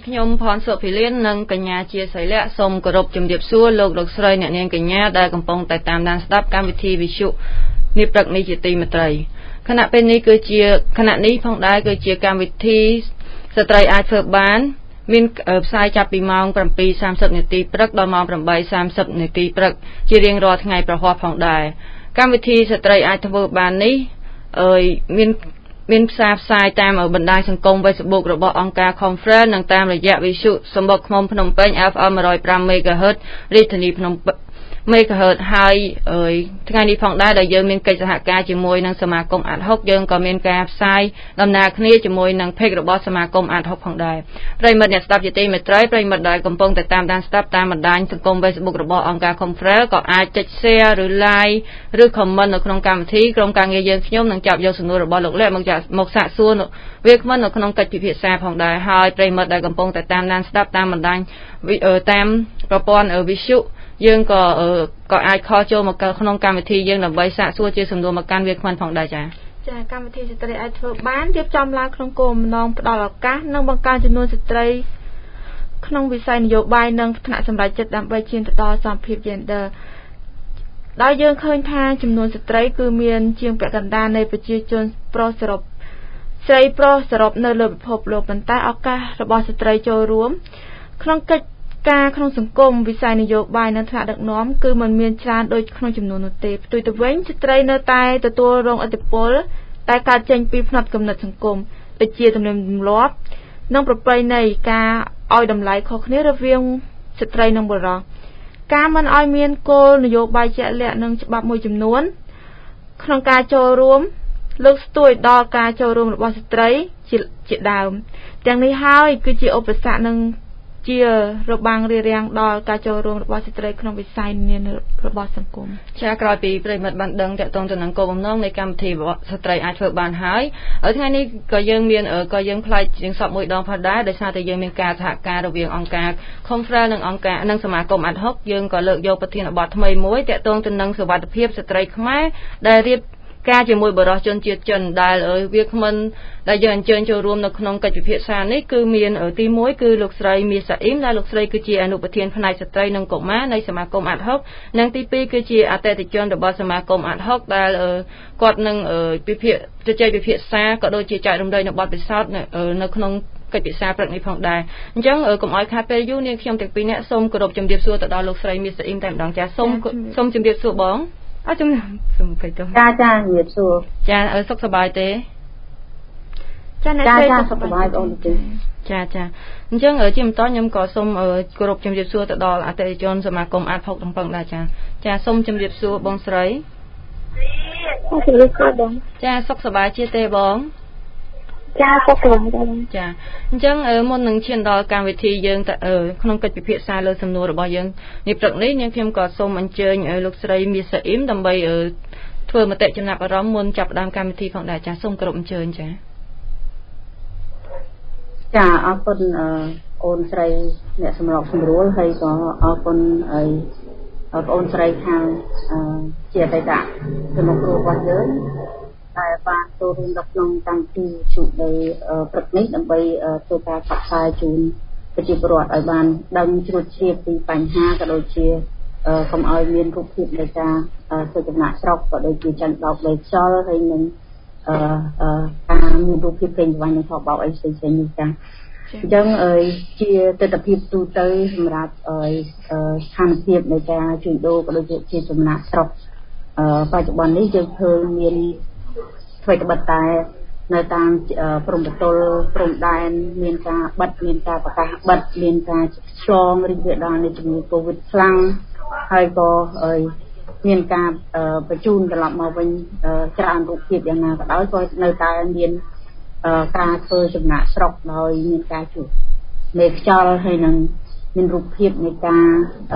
ខ្ញុំផនសុភីលៀននិងកញ្ញាជាសីលៈសូមគោរពជំរាបសួរលោកស្រីអ្នកនាងកញ្ញាដែលកំពុងតែតាមដានស្ដាប់កម្មវិធីវិទ្យុនាព្រឹកនេះជាទីមេត្រីខណៈពេលនេះគឺជាខណៈនេះផងដែរគឺជាកម្មវិធីស្ត្រីអាចធ្វើបានមានផ្សាយចាប់ពីម៉ោង 7:30 នាទីព្រឹកដល់ម៉ោង 8:30 នាទីព្រឹកជារៀងរាល់ថ្ងៃប្រហ័សផងដែរកម្មវិធីស្ត្រីអាចធ្វើបាននេះមានផ្សាយតាមបណ្ដាញសង្គម Facebook របស់អង្គការ Conference និងតាមរយៈវិទ្យុសម្បុកឃ្មុំភ្នំពេញ FM 105 MHz រាជធានីភ្នំពេញ MHz ហើយថ្ងៃនេះផងដែរដែលយើងមានកិច្ចសហការជាមួយនឹងសមាគមអាត់ហុកយើងក៏មានការផ្សាយដំណើរគ្នាជាមួយនឹង Page របស់សមាគមអាត់ហុកផងដែរប្រិយមិត្តអ្នកស្ដាប់ជាទីមេត្រីប្រិយមិត្តដែលកំពុងតែតាមដានស្ដាប់តាមបណ្ដាញសង្គម Facebook របស់អង្គការ Conference ក៏អាចចុច Share ឬ Like ឬ Comment នៅក្នុងកម្មវិធីក្រុមការងារយើងខ្ញុំនឹងចាប់យកសំណួររបស់លោកលាក់មកសាកសួរវាគ្មិននៅក្នុងកិច្ចពិភាក្សាផងដែរហើយប្រិយមិត្តដែលកំពុងតែតាមដានស្ដាប់តាមបណ្ដាញតាមប្រព័ន្ធវិទ្យុយើងក៏អាចខលចូលមកក្នុងកម្មវិធីយើងដើម្បីសាកសួរជាសំណួរមកកាន់វាគ្មិនផងដែរចា៎កម្មវិធីស្ត្រីអាចធ្វើបានរៀបចំឡើងក្នុងគោលបំណងផ្ដល់ឱកាសនិងបង្កើនចំនួនស្ត្រីក្នុងវិស័យនយោបាយនិងថ្នាក់សម្រេចចិត្តដើម្បីឈានទៅដល់សមភាព Gender ដោយយើងឃើញថាចំនួនស្ត្រីគឺមានជាងពាក់កណ្ដាលនៃប្រជាជនប្រុសសរុបស្រីប្រុសសរុបនៅលើពិភពលោកប៉ុន្តែឱកាសរបស់ស្ត្រីចូលរួមក្នុងកិច្ចការក្នុងសង្គមវិស័យនយោបាយនិងថ្នាក់ដឹកនាំគឺมันមានច្រើនដូចក្នុងចំនួននោះទេផ្ទុយទៅវិញស្ត្រីនៅតែទទួលរងឥទ្ធិពលតែកើតចេញពីផ្នត់គំនិតសង្គមដូចជាទំនៀមទម្លាប់និងប្រពៃណីការឲ្យតម្លៃខុសគ្នារវាងស្ត្រីនិងបុរសការមិនឲ្យមានគោលនយោបាយជាក់លាក់និងច្បាប់មួយចំនួនក្នុងការចូលរួមលើកស្ទួយដល់ការចូលរួមរបស់ស្ត្រីជាដើមទាំងនេះហើយគឺជាឧបសគ្គនិងជារបាំងរារាំងដល់ការចូលរួមរបស់ស្ត្រីក្នុងវិស័យនានារបស់សង្គមចាក្រោយពីប្រិយមិត្តបានដឹងតកតងទៅនឹងគោលបំណងនៃកម្មវិធីស្ត្រីអាចធ្វើបានហើយថ្ងៃនេះក៏យើងផ្លាច់ជាងសពមួយដងផងដែរដោយសារតែយើងមានការសហការរវាងអង្គការ Conference និងសមាគមអាត់ហុកយើងក៏លើកយកប្រធានបទថ្មីមួយតកតងទៅនឹងសុវត្ថិភាពស្ត្រីខ្មែរដែលរៀបការជាមួយបរិសុទ្ធជនជាតិចិនដែលវាគ្មិនដែលយើងអញ្ជើញចូលរួមនៅក្នុងកិច្ចពិភាក្សានេះគឺមានទី1គឺលោកស្រីមាសសាអ៊ីមដែលលោកស្រីគឺជាអនុប្រធានផ្នែកស្ត្រីនិងកុមារនៃសមាគមអាត់ហុកនិងទី2គឺជាអតិថិជនរបស់សមាគមអាត់ហុកដែលគាត់នឹងជជែកពិភាក្សាក៏ដូចជាចែករំលែកនៅបទពិសោធន៍នៅក្នុងកិច្ចពិភាក្សាព្រឹកនេះផងដែរអញ្ចឹងកុំឲ្យខាតពេលយូរនាងខ្ញុំទាំងពីរនាក់សូមគោរពជំរាបសួរទៅដល់លោកស្រីមាសសាអ៊ីមតែម្ដងចាសូមជំរាបសួរបងជំរាបសូមកិច្ចទៅចាជំរាបសួរចាសុខសប្បាយទេចាសុខសប្បាយបងទេចាអញ្ចឹងជាបន្តខ្ញុំក៏សូមគោរពជំរាបសួរទៅដល់អតិថិជនសមាគមអាត់ហុកទាំងប៉ុងដែរចាសូមជំរាបសួរបងស្រីជំរាបសួរបងចាសុខសប្បាយជាទេបងចាសុខសប្បាយដែរចាអញ្ចឹងមុននឹងឈានដល់កម្មវិធីយើងក្នុងកិច្ចពិភាក្សាលើសំណួររបស់យើងនេះព្រឹកនេះនាងខ្ញុំក៏សូមអញ្ជើញលោកស្រីមាសសាអ៊ីមដើម្បីធ្វើមតិចំណាប់អារម្មណ៍មុនចាប់ផ្ដើមកម្មវិធីផងដែរចាសូមគោរពអញ្ជើញចាអរគុណអូនស្រីអ្នកសម្របសម្រួលហើយក៏អរគុណបងអូនស្រីខាងជាអតីតជំនុំគ្រូរបស់យើងតែបានចូលរួមនៅក្នុងកម្មវិធីជួបនៃព្រឹកនេះដើម្បីធ្វើការផ្សព្វផ្សាយជូនប្រជាពលរដ្ឋឲ្យបានដឹងជ្រួតជ្រាបពីបញ្ហាក៏ដូចជាកុំឲ្យមានរូបភាពនៃការធ្វើចំណាក់ស្រុកក៏ដូចជាចាញ់បោកដីខ្យល់ហើយនឹងការមានរូបភាពពេញវ័យនិងថតបោកអីផ្សេងៗនេះចា៎អញ្ចឹងជាទស្សនវិជ្ជាទូទៅសម្រាប់ស្ថានភាពនៃការជួញដូរក៏ដូចជាចំណាក់ស្រុកបច្ចុប្បន្ននេះយើងឃើញមានអ្វីត្បិតតែនៅតាមព្រំប្រទល់ព្រំដែនមានការបិទមានការប្រកាសបិទមានការឆ្លងរីករាលដាលនៃជំងឺ Covid ខ្លាំងហើយក៏មានការបញ្ជូនត្រឡប់មកវិញច្រើនរូបភាពយ៉ាងណាក៏ដោយក៏នៅតែមានការធ្វើចំណាក់ស្រុកដោយមានការជួបមេខ្យល់ហើយនឹងមានរូបភាពនៃការ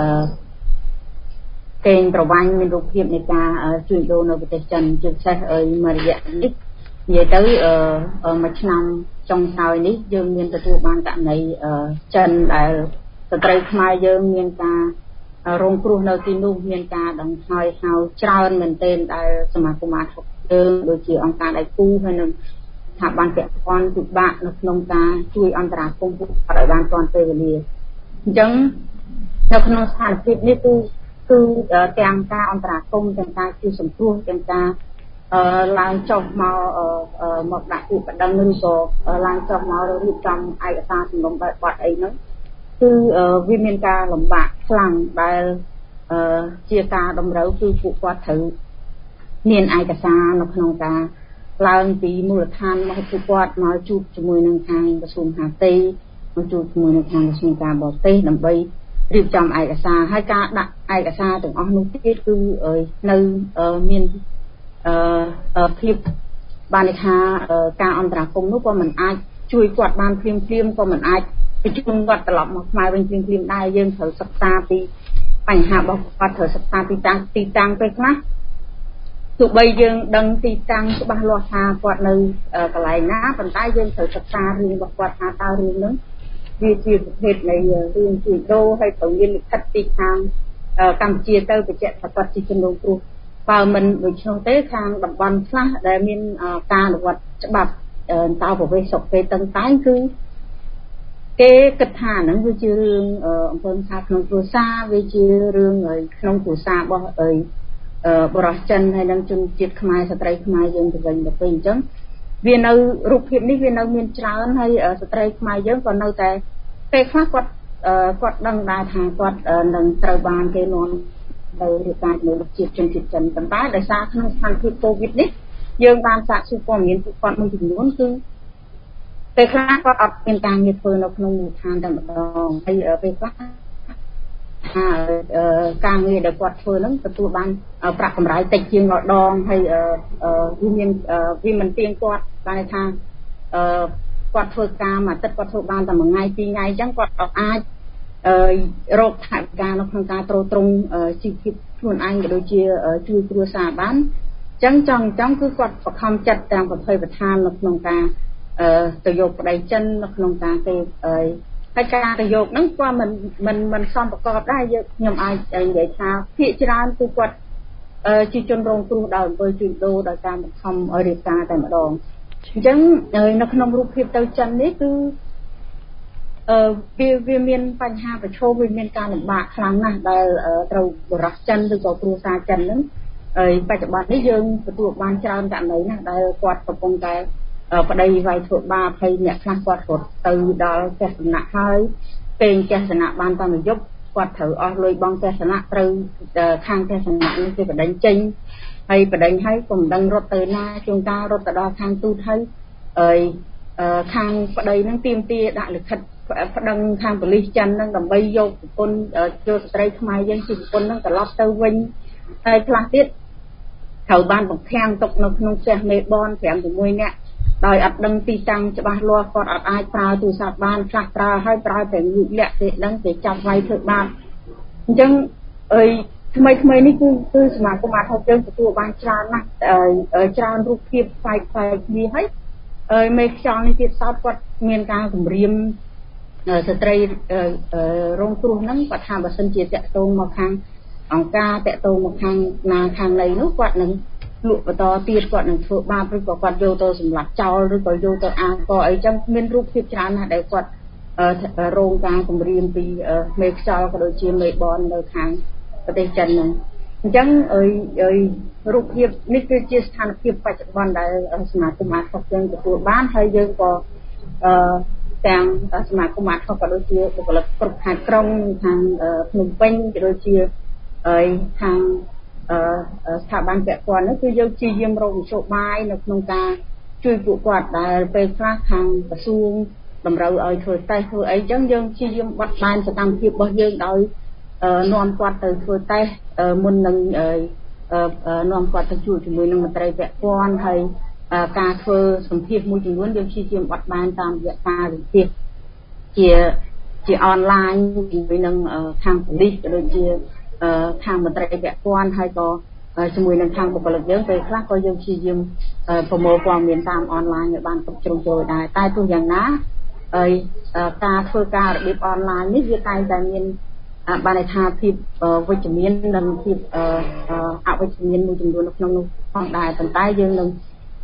កេងប្រវ័ញ្ចមានរូបភាពនៃការជួញដូរនៅប្រទេសចិនជាពិសេសមួយរយៈនេះនិយាយទៅមួយឆ្នាំចុងក្រោយនេះយើងមានទទួលបានករណីចិនដែលស្ត្រីខ្មែរយើងមានការរងគ្រោះនៅទីនោះមានការដង្ហើយហៅច្រើនមែនទែនដែលសមាគមអាត់ហុកយើងដូចជាអង្គការដៃគូហើយនឹងថាបានពាក់ព័ន្ធពិបាកនៅក្នុងការជួយអន្តរាគមន៍ពួកគាត់ឲ្យបានទាន់ពេលវេលាអញ្ចឹងនៅក្នុងស្ថានភាពនេះគឺទាំងការអន្តរាគមន៍ទាំងការជួយសង្គ្រោះទាំងការឡើងចុះមកដាក់ពាក្យបណ្ដឹងឬក៏ឡើងចុះមករៀបចំឯកសារសំណុំបែបបទអីហ្នឹងគឺវាមានការលំបាកខ្លាំងដែលជាការតម្រូវគឺពួកគាត់ត្រូវមានឯកសារនៅក្នុងការឡើងពីមូលដ្ឋានមកពួកគាត់មកជួបជាមួយនឹងខាងក្រសួងមហាផ្ទៃមកជួបជាមួយនឹងខាងក្រសួងការបរទេសដើម្បីរៀបចំឯកសារហើយការដាក់ឯកសារទាំងអស់នោះទៀតគឺនៅមានភាពបានន័យថាការអន្តរាគមន៍នោះក៏មិនអាចជួយគាត់បានភ្លាមក៏មិនអាចបញ្ជូនគាត់ត្រឡប់មកខ្មែរវិញភ្លាមដែរយើងត្រូវសិក្សាពីបញ្ហារបស់គាត់ត្រូវសិក្សាទីតាំងពេលខ្លះទោះបីយើងដឹងទីតាំងច្បាស់លាស់ថាគាត់នៅកន្លែងណាប៉ុន្តែយើងត្រូវសិក្សារឿងរបស់គាត់ថាតើរឿងហ្នឹងវាជាប្រភេទនៃរឿងជួញដូរហើយត្រូវមានលិខិតពីខាងកម្ពុជាទៅបញ្ជាក់ថាគាត់ជាជនរងគ្រោះបើមិនដូច្នោះទេខាងតំបន់ខ្លះដែលមានការអនុវត្តច្បាប់តើប្រវេសស្រុកគេតឹងតែងគឺគេគិតថាហ្នឹងវាជារឿងអំពើហិង្សាក្នុងគ្រួសារវាជារឿងក្នុងគ្រួសាររបស់បរិសុទ្ធចិនហើយនឹងជនជាតិខ្មែរស្ត្រីខ្មែរយើងទៅវិញទៅពេលអញ្ចឹងវានៅរូបភាពនេះវានៅមានច្រើនហើយស្ត្រីខ្មែរយើងក៏នៅតែពេលខ្លះគាត់ដឹងដែរថាគាត់នឹងត្រូវបានគេនាំទៅរៀបការជាមួយជាតិជនជាតិចិនប៉ុន្តែដោយសារក្នុងស្ថានភាពកូវីដនេះយើងបានសាកសួរព័ត៌មានពួកគាត់មួយចំនួនគឺពេលខ្លះគាត់អត់មានការងារធ្វើនៅក្នុងមូលដ្ឋានតែម្ដងហើយពេលខ្លះថាការងារដែលគាត់ធ្វើហ្នឹងទទួលបានប្រាក់កម្រៃតិចជាងម្ដងហើយវាមិនទៀងទាត់បានន័យថាគាត់ធ្វើការមួយអាទិត្យគាត់ធ្វើបានតែមួយថ្ងៃពីរថ្ងៃអញ្ចឹងគាត់អត់អាចរកថវិកានៅក្នុងការទ្រទ្រង់ជីវភាពខ្លួនឯងក៏ដូចជាជួយគ្រួសារបានអញ្ចឹងចង់គឺគាត់បខំចិត្តទាំងប្រភេទប្រធាននៅក្នុងការទៅយកប្តីចិននៅក្នុងការទេហើយការទៅយកហ្នឹងក៏មិនសមប្រកបដែរខ្ញុំអាចនិយាយថាភាគច្រើនគឺគាត់ជាជនរងគ្រោះដោយអំពើជួញដូរដោយការបង្ខំឲ្យរៀបការតែម្ដងអញ្ចឹងនៅក្នុងរូបភាពទៅចិននេះគឺវាមានបញ្ហាប្រឈមវាមានការលំបាកខ្លាំងណាស់ដែលត្រូវបរិសុទ្ធចិនឬក៏គ្រួសារចិនហ្នឹងហើយបច្ចុប្បន្ននេះយើងទទួលបានច្រើនករណីណាស់ដែលគាត់កំពុងតែប្តីវាយធ្វើបាបហើយអ្នកខ្លះគាត់រត់ទៅដល់ផ្ទះសំណាក់ហើយពេលផ្ទះសំណាក់បានតែមួយយប់គាត់ត្រូវអស់លុយបង់ផ្ទះសំណាក់ត្រូវខាងផ្ទះសំណាក់នេះគេបដិញចេញហើយបដិញហើយក៏មិនដឹងរត់ទៅណាជួនកាលរត់ទៅដល់ខាងទូតហើយខាងប្តីនឹងទាមទារដាក់លិខិតប្តឹងខាងប៉ូលីសចិននឹងដើម្បីយកប្រពន្ធយកស្ត្រីខ្មែរយើងជាប្រពន្ធនឹងត្រឡប់ទៅវិញហើយខ្លះទៀតត្រូវបានបង្ខាំងទុកនៅក្នុងផ្ទះមេបន 5-6 នាក់ដោយអត់ដឹងទីតាំងច្បាស់លាស់គាត់អត់អាចប្រើទូរស័ព្ទបានខ្លះប្រើហើយប្រើតែលួចលាក់ទេដឹងគេចាប់វាយធ្វើបាបអញ្ចឹងថ្មីនេះគឺសមាគមអាត់ហុកយើងទទួលបានច្រើនណាស់ច្រើនរូបភាពផ្សាយគ្នាហើយមេខ្យល់នេះទៀតសោតគាត់មានការគម្រាមស្ត្រីរងគ្រោះហ្នឹងគាត់ថាបើសិនជាតាក់ទងមកខាងអង្គការតាក់ទងមកខាងណាខាងណីនោះគាត់នឹងលក់បន្តទៀតគាត់នឹងធ្វើបាបឬក៏គាត់យកទៅសម្លាប់ចោលឬក៏យកទៅអាកអីចឹងមានរូបភាពច្រើនណាស់ដែលគាត់រងការគំរាមពីមេខ្យល់ក៏ដូចជាមេបននៅខាងប្រទេសចិនហ្នឹងអញ្ចឹងរូបភាពនេះគឺជាស្ថានភាពបច្ចុប្បន្នដែលសមាគមអាត់ហុកយើងទទួលបានហើយយើងក៏ទាំងសមាគមអាត់ហុកក៏ដូចជាបុគ្គលិកគ្រប់ខេត្តក្រុងខាងភ្នំពេញក៏ដូចជាខាងស្ថាប័នពាក់ព័ន្ធនោះគឺយើងព្យាយាមរកមធ្យោបាយនៅក្នុងការជួយពួកគាត់ដែលពេលខ្លះខាងក្រសួងតម្រូវឲ្យធ្វើតេស្តធ្វើអីចឹងយើងព្យាយាមបត់បែនសកម្មភាពរបស់យើងដោយនាំគាត់ទៅធ្វើតេស្តមុននឹងនាំគាត់ទៅជួបជាមួយនឹងមន្ត្រីពាក់ព័ន្ធហើយការធ្វើសម្ភាសមួយចំនួនយើងព្យាយាមបត់បែនតាមរយៈការវិភាគជាអនឡាញជាមួយនឹងខាងប៉ូលីសក៏ដូចជាខាងមន្ត្រីពាក់ព័ន្ធហើយក៏ជាមួយនឹងខាងបុគ្គលិកយើងពេលខ្លះក៏យើងព្យាយាមប្រមូលព័ត៌មានតាមអនឡាញឲ្យបានគ្រប់ជ្រុងជ្រោយដែរតែទោះយ៉ាងណាហើយការធ្វើការរបៀបអនឡាញនេះវាតែងតែមានបានន័យថាភាពវិជ្ជមាននិងភាពអវិជ្ជមានមួយចំនួននៅក្នុងនោះផងដែរប៉ុន្តែយើងនឹង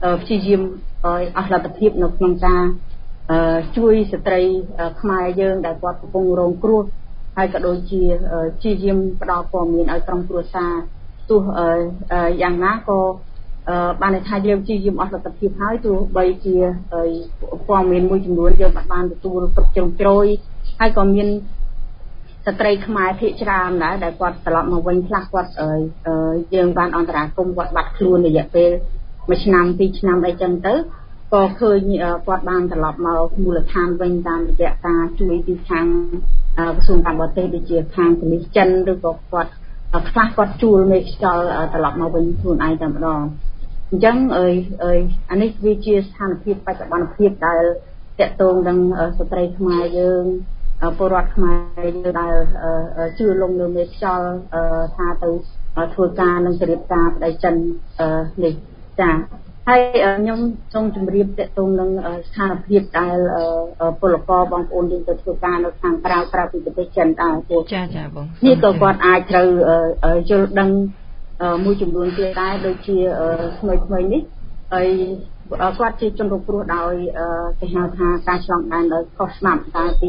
ព្យាយាមអស់លទ្ធភាពនៅក្នុងការជួយស្ត្រីខ្មែរយើងដែលគាត់កំពុងរងគ្រោះហើយក៏ដូចជាព្យាយាមផ្ដល់ព័ត៌មានឲ្យក្រុមគ្រួសារទោះយ៉ាងណាក៏បានថាយើងព្យាយាមអស់លទ្ធភាពហើយទោះបីជាព័ត៌មានមួយចំនួនយើងបានទទួលគ្រប់ជ្រុងជ្រោយហើយក៏មានស្ត្រីខ្មែរភាគច្រើនដែរដែលគាត់ត្រឡប់មកវិញខ្លះគាត់យើងបានអន្តរាគមន៍គាត់បាត់ខ្លួនរយៈពេល1ឆ្នាំ2ឆ្នាំអីចឹងទៅក៏ឃើញគាត់បានត្រឡប់មកមូលដ្ឋានវិញតាមរយៈការជួយពីខាងក្រសួងការបរទេសដូចជាខាងប៉ូលីសចិនឬក៏គាត់ខ្លះគាត់ជួលមេខ្យល់ត្រឡប់មកវិញខ្លួនឯងតែម្ដងអញ្ចឹងអានេះវាជាស្ថានភាពបច្ចុប្បន្នភាពដែលតកតងនឹងស្ត្រីខ្មែរយើងពលរដ្ឋខ្មែរយើងដែលជឿលងលើមេខ្យល់ថាទៅធ្វើការនឹងជ្រាបការប្តីចិននេះចាហើយខ្ញុំសូមជម្រាបតកតងនឹងស្ថានភាពដែលពលករបងប្អូនយើងទៅធ្វើការនៅខាងក្រៅពីប្រទេសចិនដែរចាបងនេះក៏គាត់អាចត្រូវយល់ដឹងមួយចំនួនទៀតដែរដូចជាថ្មីនេះហើយគាត់ជាជនរងគ្រោះដោយគេហៅថាការឆ្លងដែនដោយខុសច្បាប់កាលពី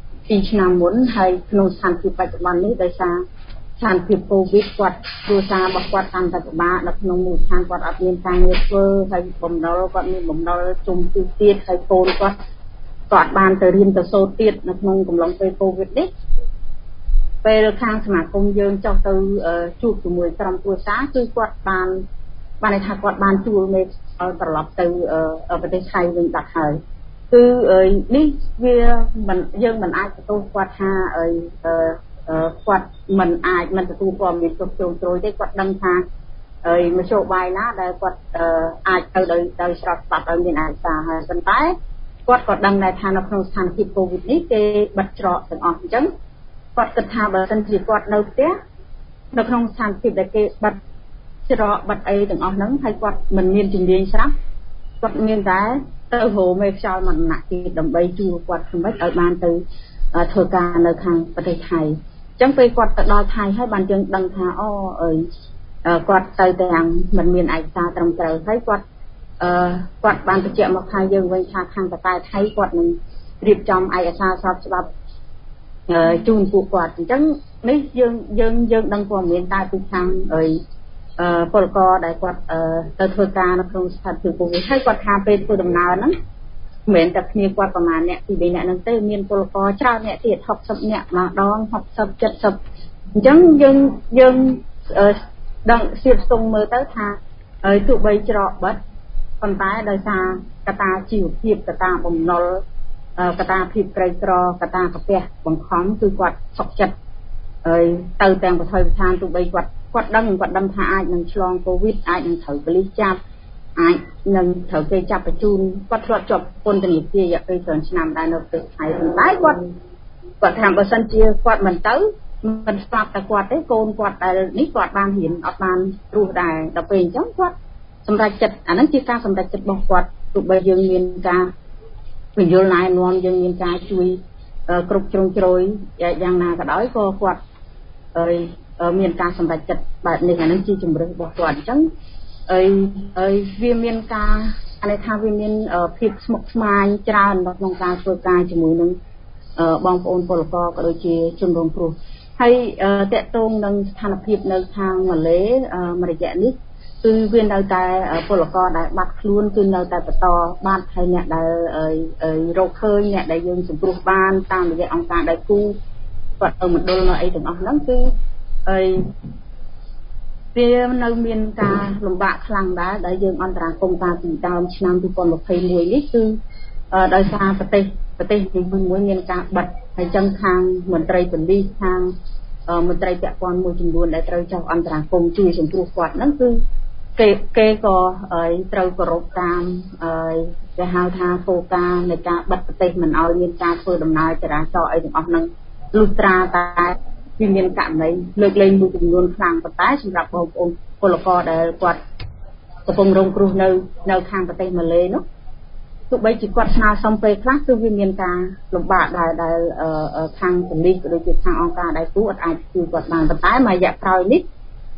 2ឆ្នាំមុនហើយក្នុងស្ថានភាពបច្ចុប្បន្ននេះដោយសារស្ថានភាពកូវីដគាត់គ្រួសាររបស់គាត់កាន់តែពិបាកនៅក្នុងមូលដ្ឋានគាត់អត់មានការងារធ្វើហើយបំណុលគាត់មានបំណុលជុំពីទៀតហើយកូនគាត់ក៏អត់បានទៅរៀនទៅសូត្រទៀតនៅក្នុងកំឡុងពេលកូវីដនេះពេលខាងសមាគមយើងចុះទៅជួបជាមួយក្រុមគ្រួសារគឺគាត់បានន័យថាគាត់បានជួលមេត្រឡប់ទៅប្រទេសថៃវិញបាត់ហើយគឺនេះវាមិនយើងមិនអាចទទួលគាត់ថាគាត់មិនទទួលព័ត៌មានគ្រប់ជ្រុងជ្រោយទេគាត់ដឹងថាមធ្យោបាយណាដែលគាត់អាចទៅដោយស្របច្បាប់ឲ្យមានឯកសារហើយប៉ុន្តែគាត់ក៏ដឹងដែរថានៅក្នុងស្ថានភាពកូវីដនេះគេបិទច្រកទាំងអស់អញ្ចឹងគាត់គិតថាបើសិនជាគាត់នៅផ្ទះនៅក្នុងស្ថានភាពដែលគេបិទច្រកបិទអីទាំងអស់ហ្នឹងហើយគាត់មិនមានជំនាញស្រាប់គាត់មានតែទៅរោមេខ្យល់មរណៈទៀតដើម្បីជួយគាត់សម្រេចឲ្យបានទៅធ្វើការនៅខាងប្រទេសថៃអញ្ចឹងពេលគាត់ទៅដល់ថៃហើយបានយើងដឹងថាគាត់ទៅទាំងមិនមានឯកសារត្រឹមត្រូវហើយគាត់បានបញ្ជាក់មកថាយើងវិញថាខាងតកែថៃគាត់នឹងរៀបចំឯកសារស្របច្បាប់ជូនពួកគាត់អញ្ចឹងនេះយើងដឹងព័ត៌មានតែពីខាងពលករដែលគាត់ទៅធ្វើការនៅក្នុងស្ថានភាពកូវីដហើយគាត់ថាពេលធ្វើដំណើរហ្នឹងមិនមែនតែគ្នាគាត់ប្រហែលអ្នកពីរអ្នកហ្នឹងទេមានពលករច្រើនអ្នកទៀត60អ្នកម្ដង60 70អញ្ចឹងយើងដឹងសៀបស្ទង់មើលទៅថាទោះបីច្រកបិទប៉ុន្តែដោយសារកត្តាជីវភាពកត្តាបំណុលកត្តាភាពក្រីក្រកត្តាកាពះបង្ខំគឺគាត់សុខចិត្តហើយទៅទាំងប្រទេសឋានទោះបីគាត់ដឹងថាអាចនឹងឆ្លងកូវីដអាចនឹងត្រូវប៉ូលីសចាប់អាចនឹងត្រូវគេចាប់បញ្ជូនគាត់ធ្លាប់ជាប់ពន្ធនាគាររយៈពេលច្រើនឆ្នាំដែរនៅប្រទេសថៃប៉ុន្តែគាត់ថាបើសិនជាគាត់មិនទៅមិនស្លាប់តែគាត់ទេកូនគាត់ដែលនេះគាត់បានរៀនអត់បានរស់ដែរដល់ពេលអញ្ចឹងគាត់សម្រេចចិត្តអាហ្នឹងជាការសម្រេចចិត្តរបស់គាត់ទោះបីយើងមានការបញ្យល់ណែនាំយើងមានការជួយគ្រប់ជ្រុងជ្រោយយ៉ាងណាក៏ដោយក៏គាត់មានការសម្រេចចិត្តបែបនេះអាហ្នឹងជាជំរឿនរបស់គាត់អញ្ចឹងហើយវាមានការអានេះថាវាមានភាពស្មុគស្មាញច្រើននៅក្នុងការធ្វើការជាមួយនឹងបងប្អូនពលករក៏ដូចជាជនរងគ្រោះហើយតកតងនឹងស្ថានភាពនៅខាងម៉ាឡេមួយរយៈនេះគឺវានៅតែពលករដែលបាត់ខ្លួនគឺនៅតែបន្តបាត់ហើយអ្នកដែលរកឃើញអ្នកដែលយើងសង្គ្រោះបានតាមរយៈអង្គការដៃគូគាត់ទៅមណ្ឌលនៅអីទាំងអស់ហ្នឹងគឺវានៅមានការលំបាកខ្លាំងដែរដែលយើងអន្តរាគមន៍កាលពីដើមឆ្នាំ2021នេះគឺដោយសារប្រទេសមួយមានការបិទហើយចឹងខាងមន្ត្រីប៉ូលីសខាងមន្ត្រីពាក់ព័ន្ធមួយចំនួនដែលត្រូវចុះអន្តរាគមន៍ជួយសង្គ្រោះគាត់ហ្នឹងគឺគេក៏ត្រូវគោរពតាមគេហៅថាគោលការណ៍នៃការបិទប្រទេសមិនឲ្យមានការធ្វើដំណើរចរាចរណ៍អីទាំងអស់ហ្នឹងលុះត្រាតែវាមានករណីលើកលែងមួយចំនួនខ្លាំងប៉ុន្តែសម្រាប់បងប្អូនពលករដែលគាត់កំពុងរងគ្រោះនៅខាងប្រទេសម៉ាឡេនោះទោះបីជាគាត់ស្នើសុំពេលខ្លះគឺវាមានការលំបាកដែលខាងប៉ូលីសក៏ដូចជាខាងអង្គការដៃគូអត់អាចជួយគាត់បានប៉ុន្តែមួយរយៈក្រោយនេះ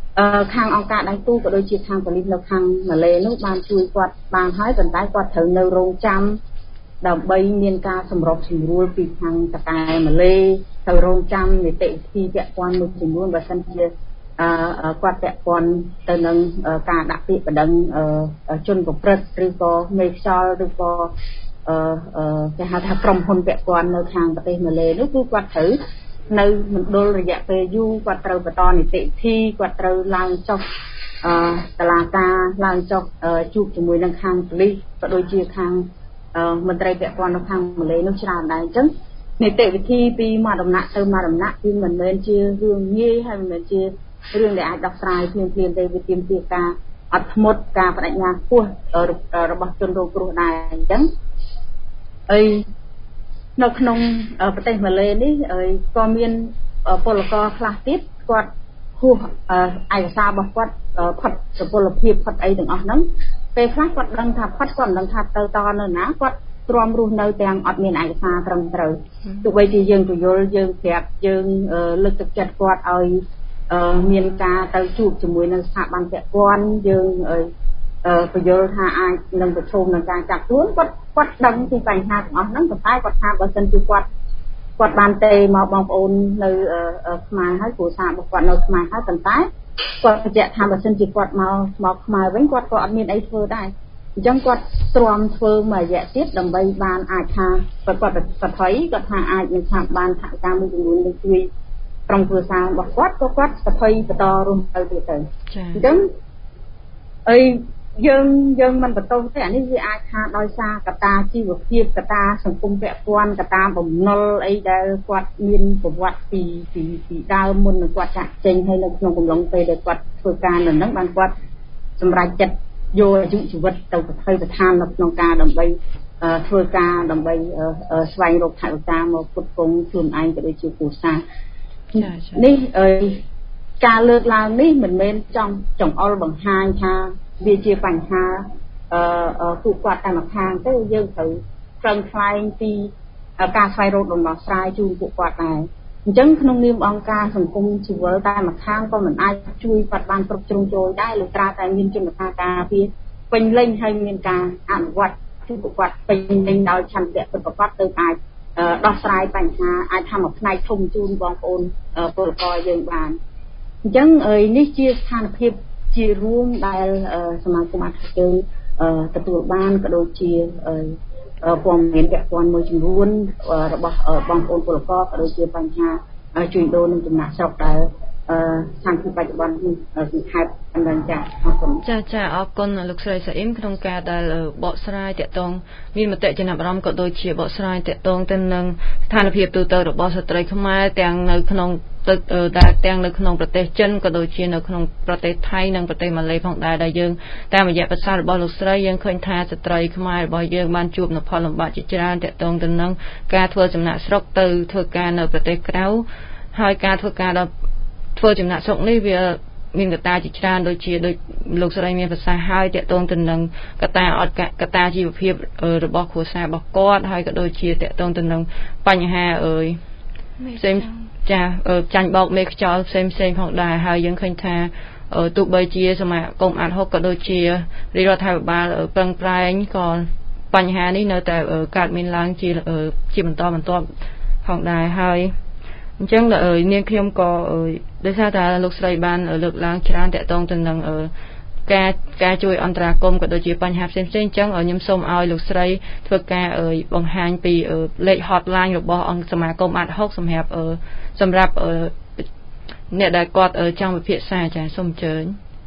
ខាងអង្គការដៃគូក៏ដូចជាខាងប៉ូលីសនៅខាងម៉ាឡេនោះបានជួយគាត់បានហើយប៉ុន្តែគាត់ត្រូវនៅរងចាំដើម្បីមានការសម្របសម្រួលពីខាងតកែម៉ាឡេទៅរងចាំនីតិវិធីពាក់ព័ន្ធមួយចំនួនបើសិនជាគាត់ពាក់ព័ន្ធទៅនឹងការដាក់ពាក្យបណ្ដឹងជនប្រព្រឹត្តឬក៏មេខ្យល់ឬក៏គេហៅថាក្រុមហ៊ុនពាក់ព័ន្ធនៅខាងប្រទេសម៉ាឡេនោះគឺគាត់ត្រូវនៅមណ្ឌលរយៈពេលយូរគាត់ត្រូវបន្តនីតិវិធីគាត់ត្រូវឡើងចុះតុលាការឡើងចុះជួបជាមួយនឹងខាងប៉ូលីសក៏ដូចជាខាងមន្ត្រីពាក់ព័ន្ធនៅខាងម៉ាឡេនោះច្រើនដែរអញ្ចឹងនីតិវិធីពីមួយដំណាក់ទៅមួយដំណាក់គឺមិនមែនជារឿងងាយហើយមិនមែនជារឿងដែលអាចដោះស្រាយភ្លាមៗទេវាទាមទារការអត់ធ្មត់ការបដិញ្ញាខ្ពស់របស់ជនរងគ្រោះដែរអញ្ចឹងហើយនៅក្នុងប្រទេសម៉ាឡេនេះក៏មានពលករខ្លះទៀតគាត់ហួសឯកសាររបស់គាត់ផុតសុពលភាពផុតអីទាំងអស់ហ្នឹងពេលខ្លះគាត់ដឹងថាផុតគាត់មិនដឹងថាទៅតនៅណាគាត់ទ្រាំរស់នៅទាំងអត់មានឯកសារត្រឹមត្រូវទោះបីជាយើងពយល់យើងប្រាប់យើងលើកទឹកចិត្តគាត់ឲ្យមានការទៅជួបជាមួយនឹងស្ថាប័នពាក់ព័ន្ធយើងពយល់ថាអាចនឹងប្រឈមនឹងការចាប់ខ្លួនគាត់ដឹងពីបញ្ហាទាំងអស់ហ្នឹងប៉ុន្តែគាត់ថាបើសិនជាគាត់បានទេមកបងប្អូននៅខ្មែរហើយគ្រួសាររបស់គាត់នៅខ្មែរហើយប៉ុន្តែគាត់បញ្ជាក់ថាបើសិនជាគាត់មកខ្មែរវិញគាត់ក៏អត់មានអីធ្វើដែរអញ្ចឹងគាត់ទ្រាំធ្វើមួយរយៈទៀតដើម្បីបានអាចថាគាត់ប្រថុយគាត់ថាអាចនឹងថាបានថវិកាមួយចំនួននឹងជួយក្រុមគ្រួសាររបស់គាត់ក៏គាត់ប្រថុយបន្តរស់នៅទៀតទៅអញ្ចឹងអីយើងមិនបន្ទោសទេអានេះវាអាចថាដោយសារកត្តាជីវភាពកត្តាសង្គមពាក់ព័ន្ធកត្តាបំណុលអីដែលគាត់មានប្រវត្តិពីដើមមុននឹងគាត់ចាក់ចេញហើយនៅក្នុងកំឡុងពេលដែលគាត់ធ្វើការនៅហ្នឹងបានគាត់សម្រេចចិត្តយកអាយុជីវិតទៅប្រថុយប្រឋាននៅក្នុងការដើម្បីធ្វើការដើម្បីស្វែងរកថវិកាមកផ្គត់ផ្គង់ខ្លួនឯងក៏ដូចជាគ្រួសារនេះការលើកឡើងនេះមិនមែនចង្អុលបង្ហាញថាវាជាបញ្ហាពួកគាត់តែម្ខាងទេយើងត្រូវប្រឹងថ្លែងពីការស្វែងរកដំណោះស្រាយជូនពួកគាត់ដែរអញ្ចឹងក្នុងនាមអង្គការសង្គមស៊ីវិលតែម្ខាងក៏មិនអាចជួយគាត់បានគ្រប់ជ្រុងជ្រោយដែរលុះត្រាតែមានជំនឿការពារពេញលេញហើយមានការអនុវត្តគឺពួកគាត់ពេញលេញដោយឆន្ទៈពិតប្រាកដទៅអាចដោះស្រាយបញ្ហាអាចធ្វើមួយផ្នែកធំជូនបងប្អូនពលករយើងបានអញ្ចឹងនេះជាស្ថានភាពជារួមដែលសមាគមអាជីវកម្មទទួលបានក៏ដូចជាព័ត៌មានពាក់ព័ន្ធមួយចំនួនរបស់បងប្អូនពលករក៏ដូចជាបញ្ហាជួញដូរនិងចំណាក់ស្រុកដែលស្ថានភាពបច្ចុប្បន្ននេះគឺខេត្តអណ្ដឹងចាអរគុណចាអរគុណលោកស្រីសាអ៊ីមក្នុងការដែលបកស្រាយតាក់ទងមានមតិចំណាប់អារម្មណ៍ក៏ដូចជាបកស្រាយតាក់ទងទៅនឹងស្ថានភាពទូទៅរបស់ស្ត្រីខ្មែរទាំងនៅក្នុងទាំងនៅក្នុងប្រទេសចិនក៏ដូចជានៅក្នុងប្រទេសថៃនិងប្រទេសម៉ាឡេផងដែរដែលយើងតាមរយៈប្រសាសន៍របស់លោកស្រីយើងឃើញថាស្ត្រីខ្មែររបស់យើងបានជួបនូវផលលំបាកជាច្រើនតាក់ទងទៅនឹងការធ្វើចំណាក់ស្រុកទៅធ្វើការនៅប្រទេសក្រៅហើយការធ្វើចំណាក់ស្រុកនេះវាមានកត្តាជាច្រើនដូចលោកស្រីមានប្រសាសន៍ហើយតាក់ទងទៅនឹងកត្តាជីវភាពរបស់គ្រួសាររបស់គាត់ហើយក៏ដូចជាតាក់ទងទៅនឹងបញ្ហាផ្សេងចាញ់បោកមេខ្យល់ផ្សេងផងដែរហើយយើងឃើញថាទោះបីជាសមាគមអាត់ហុកក៏ដូចជារាជរដ្ឋាភិបាលប្រឹងប្រែងក៏បញ្ហានេះនៅតែកើតមានឡើងជាបន្តបន្ទាប់ផងដែរហើយអញ្ចឹងនាងខ្ញុំក៏ដោយសារតែលោកស្រីបានលើកឡើងច្រើនតាក់ទងទៅនឹងការជួយអន្តរាគមន៍ក៏ដូចជាបញ្ហាផ្សេងៗអញ្ចឹងខ្ញុំសូមឲ្យលោកស្រីធ្វើការបង្ហាញពីលេខ hotline របស់អង្គសមាគមអាត់ហុកសម្រាប់អ្នកដែលគាត់ចង់ពិភាក្សាចាសូមអញ្ជើញ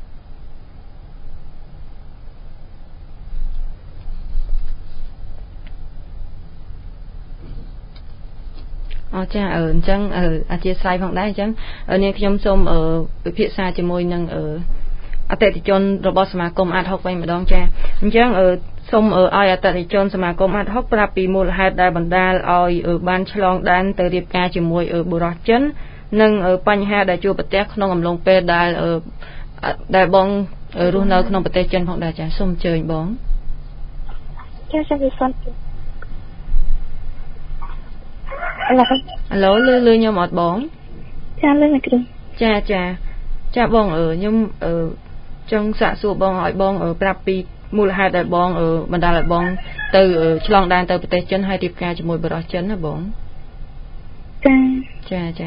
ចាអញ្ចឹងអធិស្ឋានផងដែរអញ្ចឹងនាងខ្ញុំសូមពិភាក្សាជាមួយនឹងអតិថិជនរបស់សមាគមអាត់ហុកវិញម្ដងចាអញ្ចឹងសូមឲ្យអតិថិជនសមាគមអាត់ហុកប្រាប់ពីមូលហេតុដែលបណ្ដាលឲ្យបានឆ្លងដែនទៅរៀបការជាមួយបុរសចិននិងបញ្ហាដែលជួបប្រទះក្នុងអំឡុងពេលដែលបងរស់នៅក្នុងប្រទេសចិនផងដែរចាសូមអញ្ជើញបងចាសូមជម្រាបឥឡូវលឺខ្ញុំអត់បងចាលឺណាគ្រូចាចាបងខ្ញុំចង់សាកសួរបងឲ្យបងប្រាប់ពីមូលហេតុដែលបងបណ្ដាលឲ្យបងទៅឆ្លងដែនទៅប្រទេសចិនហើយរៀបការជាមួយបរិសុទ្ធចិនណាបងចា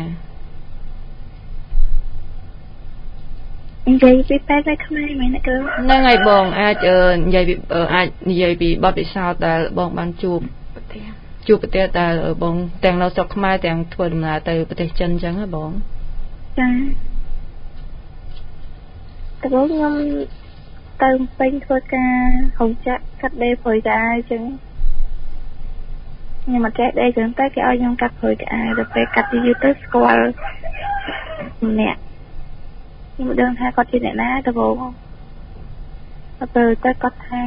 និយាយពីតែខ្មែរមែនទេហ្នឹងហើយបងអាចនិយាយពីបទពិសោធន៍ដែលបងបានជួបប្រទេសដែលបងទាំងនៅស្រុកខ្មែរទាំងធ្វើដំណើរទៅប្រទេសចិនអញ្ចឹងណាបងចាតើខ្ញុំទៅពេញធ្វើការហុំចាក់កាត់ដេរព្រួយក្អាយអញ្ចឹងខ្ញុំមកចេះដេរចឹងទៅគេឲ្យខ្ញុំកាត់ព្រួយក្អាយដល់ពេលកាត់យូរទៅស្គាល់ម្នាក់ខ្ញុំដឹងថាគាត់ជាអ្នកណាតើបងទៅគាត់ថា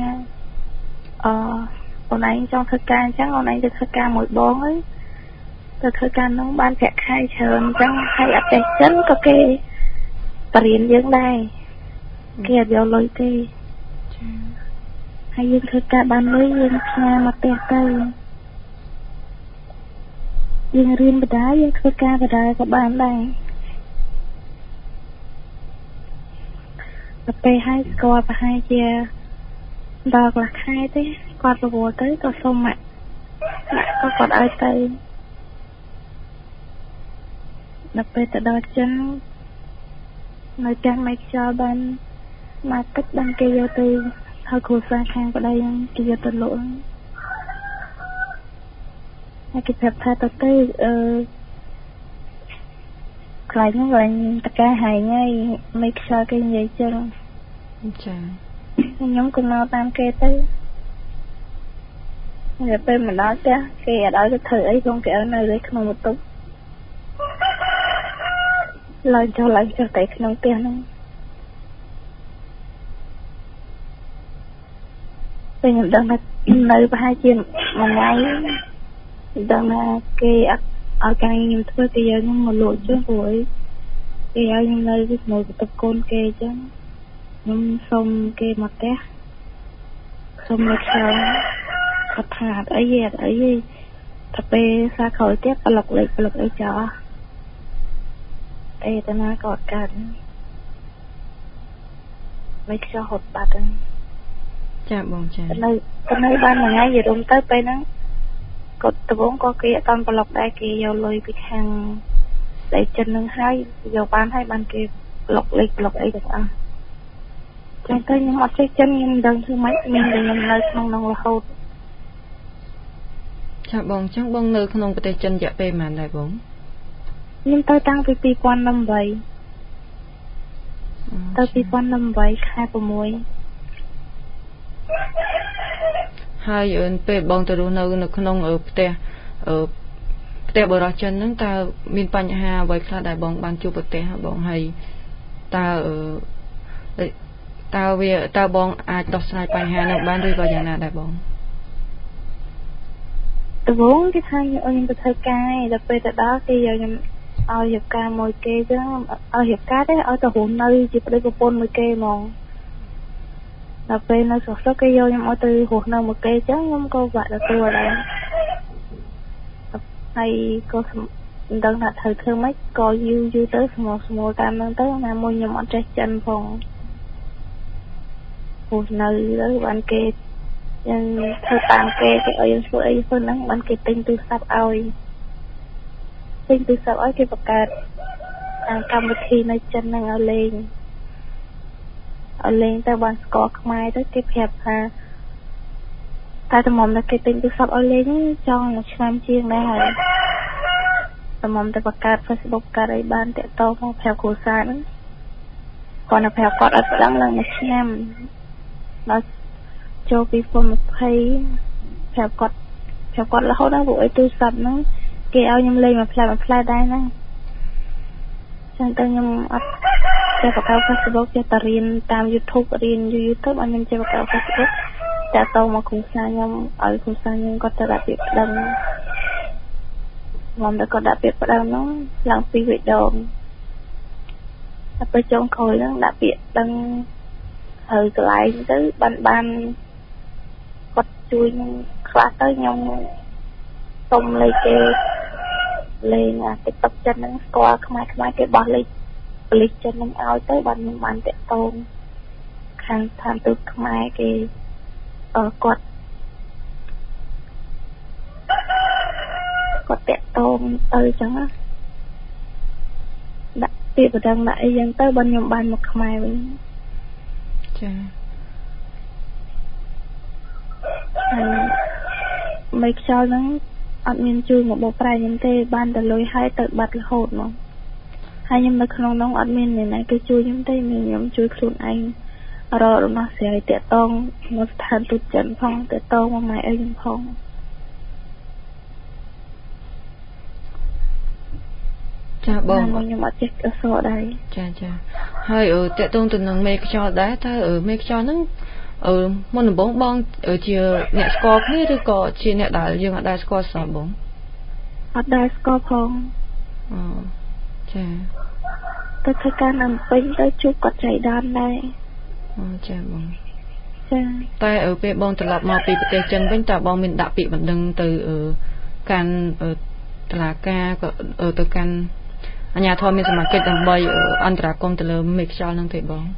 អូនឯងចង់ធ្វើការអញ្ចឹងអូនឯងទៅធ្វើការមួយបងហើយទៅធ្វើការនោះបានប្រាក់ខែច្រើនអញ្ចឹងហើយអត់ចេះចិនក៏គេបរៀនយើងដែរគេអត់យកលុយទេហើយយើងធ្វើការបានលុយយើងផ្ញើមកផ្ទះទៅយើងរៀនបដាយើងធ្វើការបដាក៏បានដែរទៅពេលឲ្យស្គាល់ប្រហែលជាដល់កន្លះខែទេគាត់រវល់ទៅក៏សុំម៉ាក់ក៏គាត់ឲ្យទៅដល់ពេលទៅដល់ចិននៅចាំមិនខ្យល់បានមកទឹកបានគេយកទៅហើយគ្រូសាខាងប្តីគេយកទៅលក់ហើយគេប្រាប់ថាទៅខ្លាញ់ហ្នឹងឡើងតកាហើយហើយមិនខ្យល់គេនិយាយចឹងចាខ្ញុំក៏មកតាមគេទៅហើយពេលមកដល់ផ្ទះគេអត់ឲ្យទៅធ្វើអីផងគេឲ្យនៅលើក្នុងបន្ទប់ឡើងចុះតែក្នុងផ្ទះហ្នឹងពេលខ្ញុំដឹងថានៅប្រហែលជាមួយថ្ងៃដឹងថាគេអត់ឲ្យការខ្ញុំធ្វើគេយកខ្ញុំមកលក់ចុះព្រោះគេឲ្យខ្ញុំនៅក្នុងបន្ទប់កូនគេអញ្ចឹងខ្ញុំសុំគេមកផ្ទះសុំមកឆ្លងគាត់ថាអត់អីទេតែពេលសារក្រោយទៀតប្លុកអីចោលតែតាណាក៏អត់កើតមិនខ្ចោះហត់បាត់ហ្នឹងចាបងចានៅបានមួយថ្ងៃយរុំទៅពេលហ្នឹងគាត់ត្បូងក៏គេអត់តាន់ប្លុកដែរគេយកលុយពីខាងតែចិននឹងហើយយកបានហើយបានគេប្លុកលេខប្លុកអីទាំងអស់តែខ្ញុំអត់ចេះចិនខ្ញុំមិនដឹងធ្វើម៉េចមានតែខ្ញុំនៅក្នុងនោះរហូតចាបងចឹងបងនៅក្នុងប្រទេសចិនរយៈពេលប៉ុន្មានដែរបងខ្ញុំទៅតាំងពី2018ទៅ2018ខែ6 ហើយពេលបងទៅរស់នៅក្នុងផ្ទះបរិសុទ្ធចិនហ្នឹងតើមានបញ្ហាអ្វីខ្លះដែលបងបានជួបប្រទេសបងហើយតើបងអាចដោះស្រាយបញ្ហានោះបានឬក៏យ៉ាងណាដែរបងដំបូងគេថាខ្ញុំទៅធ្វើការដល់ពេលទៅដល់គេយកខ្ញុំឲ្យរៀបការមួយគេចឹងឲ្យរៀបការទេឲ្យទៅរស់នៅជាប្តីប្រពន្ធមួយគេហ្មងដល់ពេលនៅស្រុកគេយកខ្ញុំឲ្យទៅរស់នៅមួយគេចឹងខ្ញុំក៏បាក់ទទួលដែរហើយក៏មិនដឹងថាត្រូវធ្វើម៉េចក៏យូរទៅស្មោលតាមហ្នឹងទៅណាមួយខ្ញុំអត់ចេះចិនផងរស់នៅទៅបានគេយើងធ្វើតាមគេឲ្យយើងធ្វើអីហ្នឹងបានគេទិញទូរស័ព្ទឲ្យគេបង្កើតកម្មវិធីនៅចិនហ្នឹងឲ្យលេងទៅបានស្គាល់ខ្មែរទៅគេប្រាប់ថាតែតម្រុំតែគេទិញទូរស័ព្ទឲ្យលេងចង់ឆ្នាំជាងដែរហើយតម្រុំតែបង្កើត Facebook កើតអីបានតាក់ទងមកប្រាប់គ្រួសារហ្នឹងគាត់ទៅប្រាប់គាត់អត់ដឹងឡើងមួយឆ្នាំដល់ចូល2020ប្រាប់គាត់រហូតដល់ពួកអីទូរស័ព្ទហ្នឹងគេឲ្យខ្ញុំលេងមួយផ្លែដែរហ្នឹងចឹងទៅខ្ញុំអត់ចេះបង្កើត Facebook ចេះតែរៀនតាម YouTube រៀន YouTube ឲ្យខ្ញុំចេះបង្កើត Facebook តាក់ទងមកគ្រួសារខ្ញុំឲ្យគ្រួសារខ្ញុំគាត់ទៅដាក់ពាក្យប្តឹងខ្ញុំទៅគាត់ដាក់ពាក្យប្តឹងហ្នឹងឡើងពីរវីដេអូទៅចុងក្រោយហ្នឹងដាក់ពាក្យប្តឹងហើយកន្លែងទៅបានគាត់ជួយខ្លះទៅខ្ញុំសុំលេខគេលេងTikTok ចិនហ្នឹងស្គាល់ខ្មែរគេបោះលេខប៉ូលីសចិននឹងឲ្យទៅបានខ្ញុំបានតាក់ទងខាងឋានទូតខ្មែរគេគាត់តាក់ទងទៅអញ្ចឹងណាដាក់ពាក្យបណ្ដឹងដាក់អីយ៉ាងទៅបានខ្ញុំបានមកខ្មែរវិញចាហើយមេខ្យល់ហ្នឹងអត់មានជួយមកបោកប្រាខ្ញុំទេបានតែលុយឲ្យទៅបាត់រហូតមកហើយខ្ញុំនៅក្នុងនោះអត់មានអ្នកណាគេជួយខ្ញុំទេខ្ញុំជួយខ្លួនឯងរកដំណោះស្រាយតាក់ទងមកស្ថានទូតចិនផងតាក់ទងមកម៉ែអីខ្ញុំផងចាបងខ្ញុំអត់ចេះអសរដែរចាហើយតាក់ទងទៅនឹងមេខ្យល់ដែរតើមេខ្យល់ហ្នឹងមុនដំបូងបងជាអ្នកស្គាល់គ្នាឬក៏ជាអ្នកដែលយើងអត់ដែលស្គាល់សោះបងអត់ដែលស្គាល់ផងចាទៅធ្វើការនៅពេញទៅជួបគាត់ចៃដន្យដែរចាបងចាតែពេលបងត្រឡប់មកពីប្រទេសចិនវិញតើបងមានដាក់ពាក្យបណ្ដឹងទៅកាន់តុលាការក៏ទៅកាន់អាជ្ញាធរមានសមត្ថកិច្ចដើម្បីអន្តរាគមន៍ទៅលើមេខ្យល់នឹងទេបង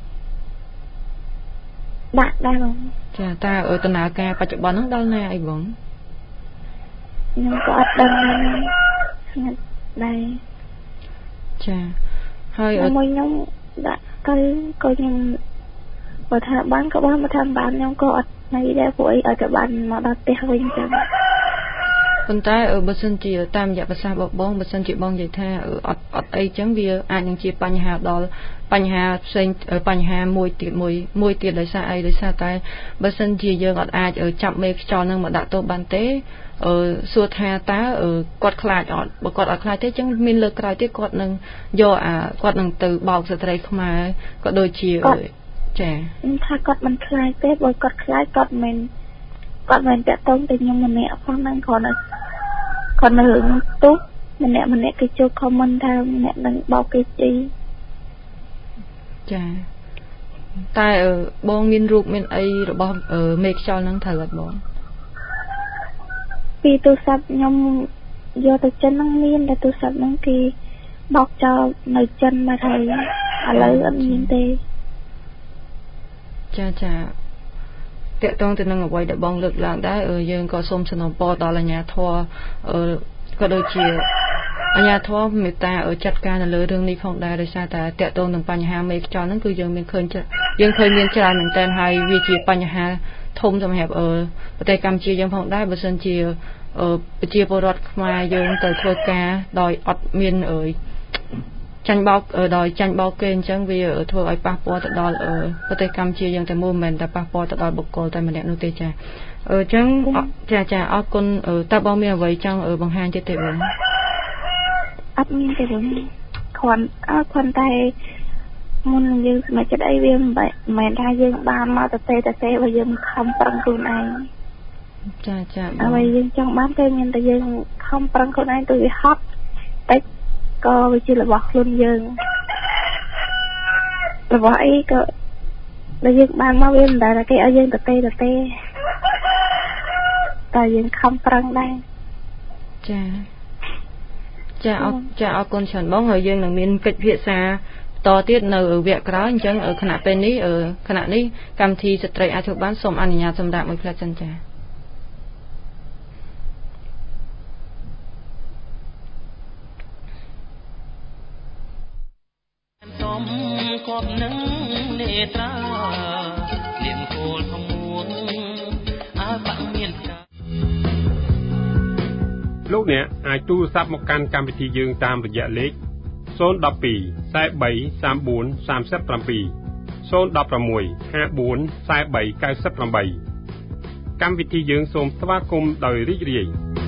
ដាក់ដែរបងចាតើដំណើរការបច្ចុប្បន្នហ្នឹងដល់ណាអីបងខ្ញុំក៏អត់ដឹងដែរស្ងាត់ដែរចាហើយមួយខ្ញុំដាក់ទៅក៏ខ្ញុំបើថាបានក៏បានបើថាបានខ្ញុំក៏អត់ណីដែរព្រោះអីឲ្យតែបានមកដល់ផ្ទះវិញចឹងប៉ុន្តែបើសិនជាតាមរយៈភាសាបងបើសិនជាបងនិយាយថាអត់អីចឹងវាអាចនឹងជាបញ្ហាដល់បញ្ហាផ្សេងបញ្ហាមួយទៀតដោយសារអីដោយសារតែបើសិនជាយើងអត់អាចចាប់មេខ្យល់នឹងមកដាក់ទោសបានទេសួរថាតើគាត់ខ្លាចអត់បើគាត់អត់ខ្លាចទេចឹងមានលើកក្រោយទៀតគាត់នឹងយកគាត់នឹងទៅបោកស្ត្រីខ្មែរក៏ដូចជាចាថាគាត់មិនខ្លាចទេបើគាត់ខ្លាចគាត់មិនតាក់ទងទៅខ្ញុំម្នាក់ផងហ្នឹងគាត់នៅរឿងទុះម្នាក់គេចូលខមមិនថាម្នាក់នឹងបោកគេជីចាតែបងមានរូបមានអីរបស់មេខ្យល់ហ្នឹងត្រូវអត់បងពីទូរស័ព្ទខ្ញុំយកទៅចិនហ្នឹងមានតែទូរស័ព្ទហ្នឹងគេបោកចោលនៅចិនមកហើយឥឡូវអត់មានទេចាតាក់ទងទៅនឹងអ្វីដែលបងលើកឡើងដែរយើងក៏សូមសំណូមពរដល់អាជ្ញាធរក៏ដូចជាអាជ្ញាធរមេត្តាចាត់ការនៅលើរឿងនេះផងដែរដោយសារតែតាក់ទងនឹងបញ្ហាមេខ្យល់ហ្នឹងគឺយើងមានឃើញមានច្រើនមែនទែនហើយវាជាបញ្ហាធំសម្រាប់ប្រទេសកម្ពុជាយើងផងដែរបើសិនជាប្រជាពលរដ្ឋខ្មែរយើងទៅធ្វើការដោយអត់មានចាញ់បោកគេអញ្ចឹងវាធ្វើឲ្យប៉ះពាល់ទៅដល់ប្រទេសកម្ពុជាយើងតែមួយមិនមែនតែប៉ះពាល់ទៅដល់បុគ្គលតែម្នាក់នោះទេចាអញ្ចឹងចាអរគុណតើបងមានអ្វីចង់បង្ហាញទៀតទេបងអត់មានទេបងគ្រាន់តែមុនយើងស្មារតីអីវាមិនមែនថាយើងបានមកទៅទេបើយើងខំប្រឹងខ្លួនឯងចាអ្វីយើងចង់បានគឺមានតែយើងខំប្រឹងខ្លួនឯងទៅវាហត់តិចក៏វាជារបស់ខ្លួនយើងរបស់អីក៏ដែលយើងបានមកវាមិនដែលគេឲ្យយើងទៅតែយើងខំប្រឹងដែរចាអរគុណច្រើនបងហើយយើងនឹងមានកិច្ចពិភាក្សាតទៀតនៅវគ្គក្រោយអញ្ចឹងខណៈពេលនេះកម្មវិធីស្ត្រីអាចធ្វើបានសូមអនុញ្ញាតសម្រាប់មួយផ្លែសិនចាសូមគប់នឹងនេត្រាលៀងគោលខមួងអាបាក់មានលោកអ្នកអាចទូរស័ព្ទមកកាន់កម្មវិធីយើងតាមរយៈលេខ012 43 34 37 016 54 43 98កម្មវិធីយើងសូមស្វាគមន៍ដោយរីករាយ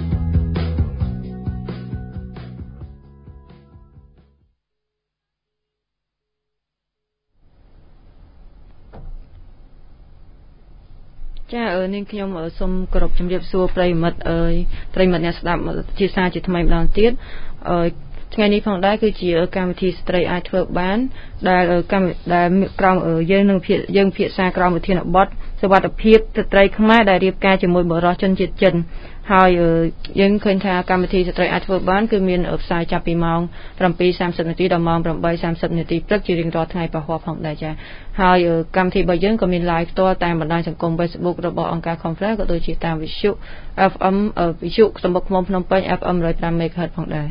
ចានាងខ្ញុំសូមគោរពជំរាបសួរប្រិយមិត្តអ្នកស្ដាប់ជាសារជាថ្មីម្ដងទៀតថ្ងៃនេះផងដែរគឺជាកម្មវិធីស្ត្រីអាចធ្វើបានដែលក្រោមយើងភាសាក្រោមវិធានបទសុវត្ថិភាពស្ត្រីខ្មែរដែលរៀបការជាមួយបុរសជនជាតិចិនហើយយើងឃើញថាកម្មវិធីស្ត្រីអាចធ្វើបានគឺមានផ្សាយចាប់ពីម៉ោង 7:30 នាទីដល់ម៉ោង 8:30 នាទីព្រឹកជារៀងរាល់ថ្ងៃពហុផងដែរចា៎ហើយកម្មវិធីរបស់យើងក៏មាន live ផ្ទាល់តាមបណ្ដាញសង្គម Facebook របស់អង្គការ Conference ក៏ដូចជាតាមវិទ្យុ FM វិទ្យុសំបុកឃ្មុំភ្នំពេញ FM 105 MHz ផងដែរ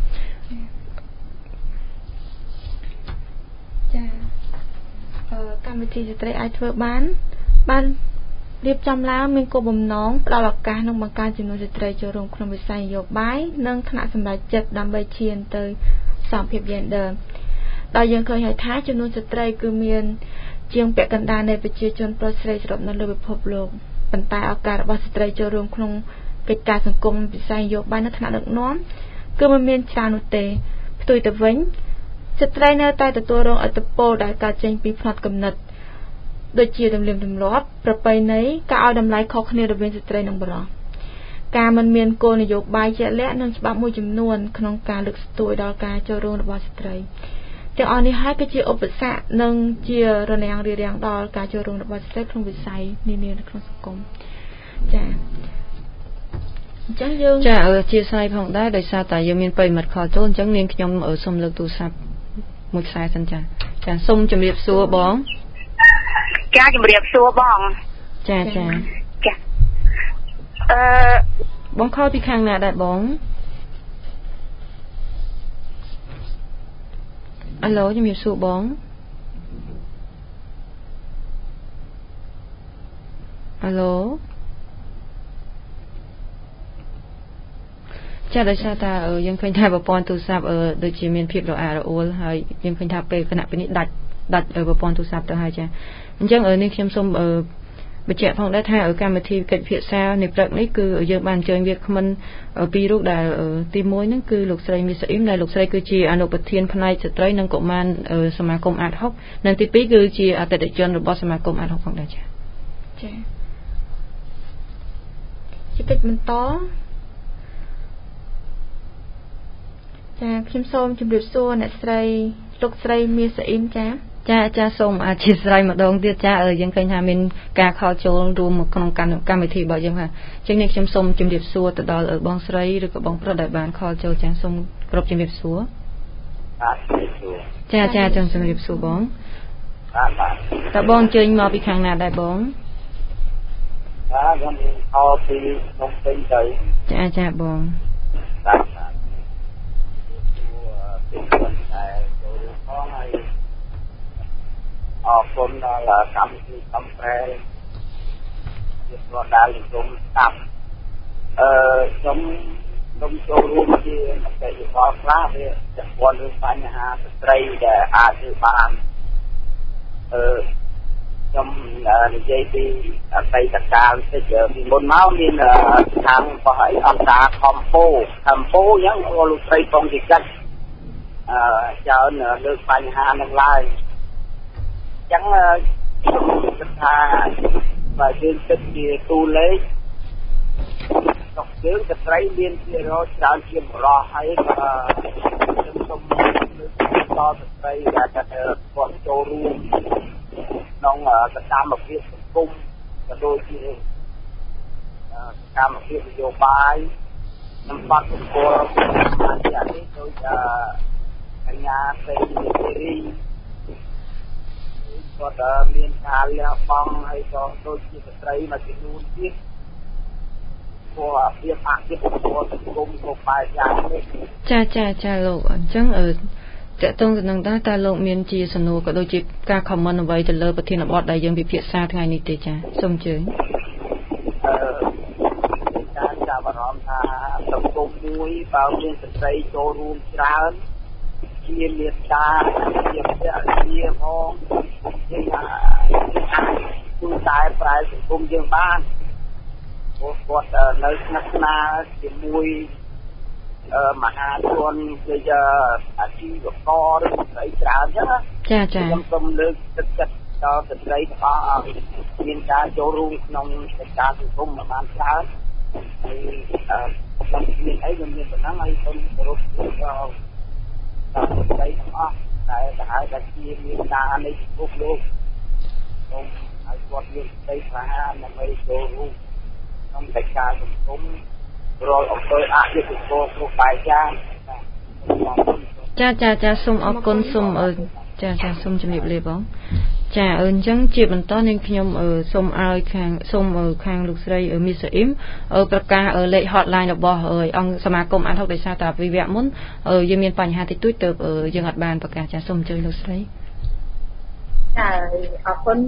ចាកម្មវិធីស្ត្រីអាចធ្វើបានរៀបចំឡើងមានគោលបំណងផ្ដល់ឱកាសនិងបង្កើនចំនួនស្ត្រីចូលរួមក្នុងវិស័យនយោបាយនិងថ្នាក់សម្រេចចិត្តដើម្បីឈានទៅសមភាព gender ដោយយើងឃើញហើយថាចំនួនស្ត្រីគឺមានជាងពាក់កណ្ដាលនៃប្រជាជនប្រុសស្រីសរុបនៅលើពិភពលោកប៉ុន្តែឱកាសរបស់ស្ត្រីចូលរួមក្នុងកិច្ចការសង្គមវិស័យនយោបាយនៅថ្នាក់ដឹកនាំគឺមិនមានច្រើននោះទេផ្ទុយទៅវិញស្ត្រីនៅតែទទួលរងឥទ្ធិពលដែលកើតចេញពីផ្នត់គំនិតដូចជាទំនៀមទម្លាប់ប្រពៃណីការឲ្យតម្លៃខុសគ្នារវាងស្ត្រីនិងបុរសការមិនមានគោលនយោបាយជាក់លាក់និងច្បាប់មួយចំនួនក្នុងការលើកស្ទួយដល់ការចូលរួមរបស់ស្ត្រីទាំងអស់នេះហើយគឺជាឧបសគ្គនិងជារនាំងរារាំងដល់ការចូលរួមរបស់ស្ត្រីក្នុងវិស័យនានានៅក្នុងសង្គមចា៎អញ្ចឹងយើងចាអធិស្ឋានផងដែរដោយសារតែយើងមានប្រិមិត្តខលចូលអញ្ចឹងនាងខ្ញុំសូមលើកទូរស័ព្ទមួយខ្សែសិនចាសូមជម្រាបសួរបងចាជម្រាបសួរបងចាបងខលពីខាងណាដែរបងអាឡូជំរាបសួរបងអាឡូចាដោយសារតែយើងឃើញថាប្រព័ន្ធទូរស័ព្ទដូចជាមានភាពរអាក់រអួលហើយយើងឃើញថាពេលគណៈពេលនេះដាច់ប្រព័ន្ធទូរស័ព្ទទៅហើយចាអញ្ចឹងនេះខ្ញុំសូមបញ្ជាក់ផងដែរថាកម្មវិធីកិច្ចពិភាក្សានៃព្រឹកនេះគឺយើងបានអញ្ជើញវាគ្មិនពីររូបដែលទី1ហ្នឹងគឺលោកស្រីមីសាអ៊ីមដែលលោកស្រីគឺជាអនុប្រធានផ្នែកស្ត្រីនិងកុមារសមាគមអាត6និងទី2គឺជាអតិថិជនរបស់សមាគមអាត6ផងដែរចាជាកិច្ចបន្តចាខ្ញុំសូមជម្រាបសួរអ្នកស្រីលោកស្រីមីសាអ៊ីមចាសូមអធិស្ឋានម្ដងទៀតចាយើងឃើញថាមានការខលចូលរួមក្នុងកម្មវិធីរបស់យើងហើយអញ្ចឹងនេះខ្ញុំសូមជម្រាបសួរទៅដល់បងស្រីឬក៏បងប្រុសដែលបានខលចូលចាសូមគោរពជម្រាបសួរចាចង់ជម្រាបសួរបងតើបងអញ្ជើញមកពីខាងណាដែរបងខ្ញុំខលពីភ្នំពេញទៅចាបងអរគុណដល់កម្មវិធីកំប្រែជាប្រដាល់ជុំស្ដាប់ខ្ញុំចូលរួមជាមតិយោបល់ខ្លះវាពាក់ព័ន្ធនឹងបញ្ហាស្ត្រីដែលអាចធ្វើបានខ្ញុំនិយាយពីអតីតកាលតិចពីមុនមកមានខាងរបស់អង្គការខំពោអញ្ចឹងលោកស្រីពងជាកិច្ចច្រើនលើកបញ្ហានឹងឡើងអញ្ចឹងខ្ញុំគិតថាបើយើងគិតជាតួលេខក្នុងយើងស្ត្រីមានជារយច្រើនជាងបុរសហើយខ្ញុំសូមលើកដល់ស្ត្រីដែលគាត់ចូលរួមក្នុងសកម្មភាពសង្គមក៏ដូចជាសកម្មភាពនយោបាយនិងបាត់សម្គាល់អានេះដូចកញ្ញាស្រីរីគាត់មានការលះបង់ហើយក៏ដូចជាស្ត្រីមួយចំនួនទៀតព្រោះភាពអភិវឌ្ឍសង្គមគ្រប់បែបយ៉ាងនេះចាលោកអញ្ចឹងតើតើនឹងតើលោកមានជាសំណួរក៏ដូចជាការ comment អ្វីទៅលើប្រធានបទដែលយើងពិភាក្សាថ្ងៃនេះទេចាសូមអញ្ជើញការចាប់អារម្មណ៍ថាសង្គមមួយបើមានស្ត្រីចូលរួមច្រើនជាមេត្តាជាភក្តីផងយើងអាចទូតែប្រែសង្គមយើងបានព្រោះគាត់នៅស្និទ្ធស្នាលជាមួយមហាជនជាអាជីវករឬស្ត្រីច្រើនអញ្ចឹងចាខ្ញុំសូមលើកទឹកចិត្តដល់ស្ត្រីទាំងអស់ឲ្យមានការចូលរួមក្នុងកិច្ចការសង្គមបានច្រើនហើយខ្ញុំមានអីខ្ញុំមានប៉ុណ្ណឹងហើយសូមគោរពដល់តាមស្ដីទាំងអស់តែទៅហើយតែជាមានការនៃពិភពលោកសូមឲ្យគាត់មានស្ដីស្លាហានដើម្បីចូលរួមក្នុងកិច្ចការសង្គមរាល់អំពើអយុត្តិធម៌គ្រប់បែបយ៉ាងចាសូមអរគុណសូមចាសូមជំរាបលាបងចាអញ្ចឹងជាបន្តនាងខ្ញុំសូមឲ្យខាងលោកស្រីមីសអ៊ីមប្រកាសលេខ hotline របស់អង្គសមាគមអាត់ហុកដោយសារតែវិវៈមុនយើងមានបញ្ហាតិចតួចទៅយើងអត់បានប្រកាសចាសូមអញ្ជើញលោកស្រីចាអរគុណ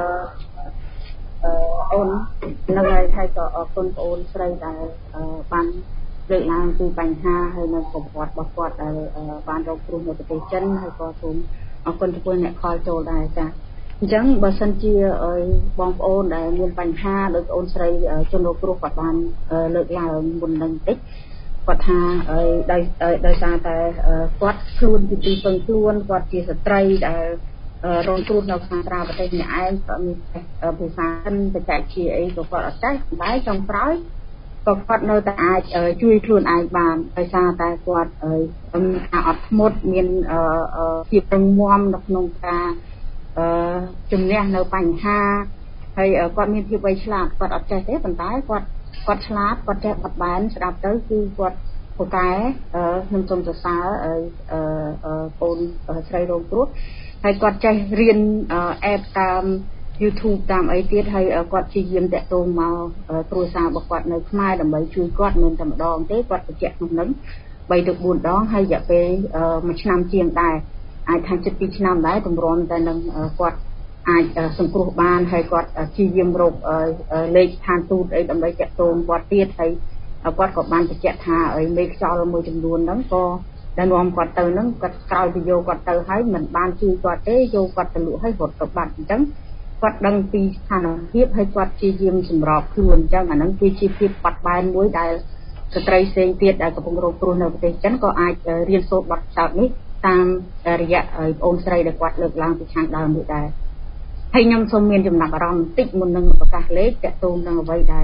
អូននឹងហើយក៏អរគុណបងអូនស្រីដែលបានលើកឡើងពីបញ្ហាហើយនៅប្រវត្តិរបស់គាត់ដែលបានរងគ្រោះនៅប្រទេសចិនហើយក៏សូមអរគុណចំពោះអ្នកខលចូលដែរចាអញ្ចឹងបើសិនជាបងប្អូនដែលមានបញ្ហាដោយបងអូនស្រីជនរងគ្រោះគាត់បានលើកឡើងមុននឹងបន្តិចគាត់ថាដោយសារតែគាត់ខ្លួនជាទីពឹងខ្លួនគាត់ជាស្ត្រីដែលរងគ្រោះនៅខាងក្រៅប្រទេសម្នាក់ឯងក៏មានភាសាបច្ចេកវិទ្យាអីក៏គាត់អត់ចេះតែចុងក្រោយក៏គាត់នៅតែអាចជួយខ្លួនឯងបានដោយសារតែគាត់មានការអត់ធ្មត់មានភាពរឹងមាំនៅក្នុងការជំនះនៅបញ្ហាហើយគាត់មានភាពវៃឆ្លាតគាត់អត់ចេះទេប៉ុន្តែគាត់ឆ្លាតគាត់ចេះបត់បែនស្ដាប់ទៅគឺគាត់ពូកែខ្ញុំសូមសរសើរកូនស្រីរងគ្រោះហើយគាត់ចេះរៀនអេបតាម YouTube តាមអីទៀតហើយគាត់ព្យាយាមតាក់ទងមកគ្រួសាររបស់គាត់នៅខ្មែរដើម្បីជួយគាត់មិនតែម្ដងទេគាត់បញ្ជាក់ក្នុងនឹង3ទៅ4ដងហើយរយៈពេល1ឆ្នាំជាងដែរអាចថាជិត2ឆ្នាំដែរទម្រាំតែនឹងគាត់អាចសង្គ្រោះបានហើយគាត់ព្យាយាមរកលេខឋានទូតអីដើម្បីតាក់ទងគាត់ទៀតហើយគាត់ក៏បានបញ្ជាក់ថាមេខ្យល់មួយចំនួនហ្នឹងក៏ដែលនាំគាត់ទៅហ្នឹងគាត់ក្រោយពីយកគាត់ទៅហើយមិនបានជួយគាត់ទេយកគាត់ទៅលក់ឲ្យរត់ទៅបាត់អញ្ចឹងគាត់ដឹងពីស្ថានភាពហើយគាត់ព្យាយាមសម្របខ្លួនអញ្ចឹងអាហ្នឹងគឺជាភាពបាត់បែនមួយដែលស្ត្រីផ្សេងទៀតដែលកំពុងរងគ្រោះនៅប្រទេសចិនក៏អាចរៀនសូត្របទពិសោធន៍នេះតាមរយៈបងអូនស្រីដែលគាត់លើកឡើងពីខាងដើមនេះដែរហើយខ្ញុំសូមមានចំណាប់អារម្មណ៍បន្តិចមុននឹងប្រកាសលេខតាក់ទងនឹងអ្វីដែល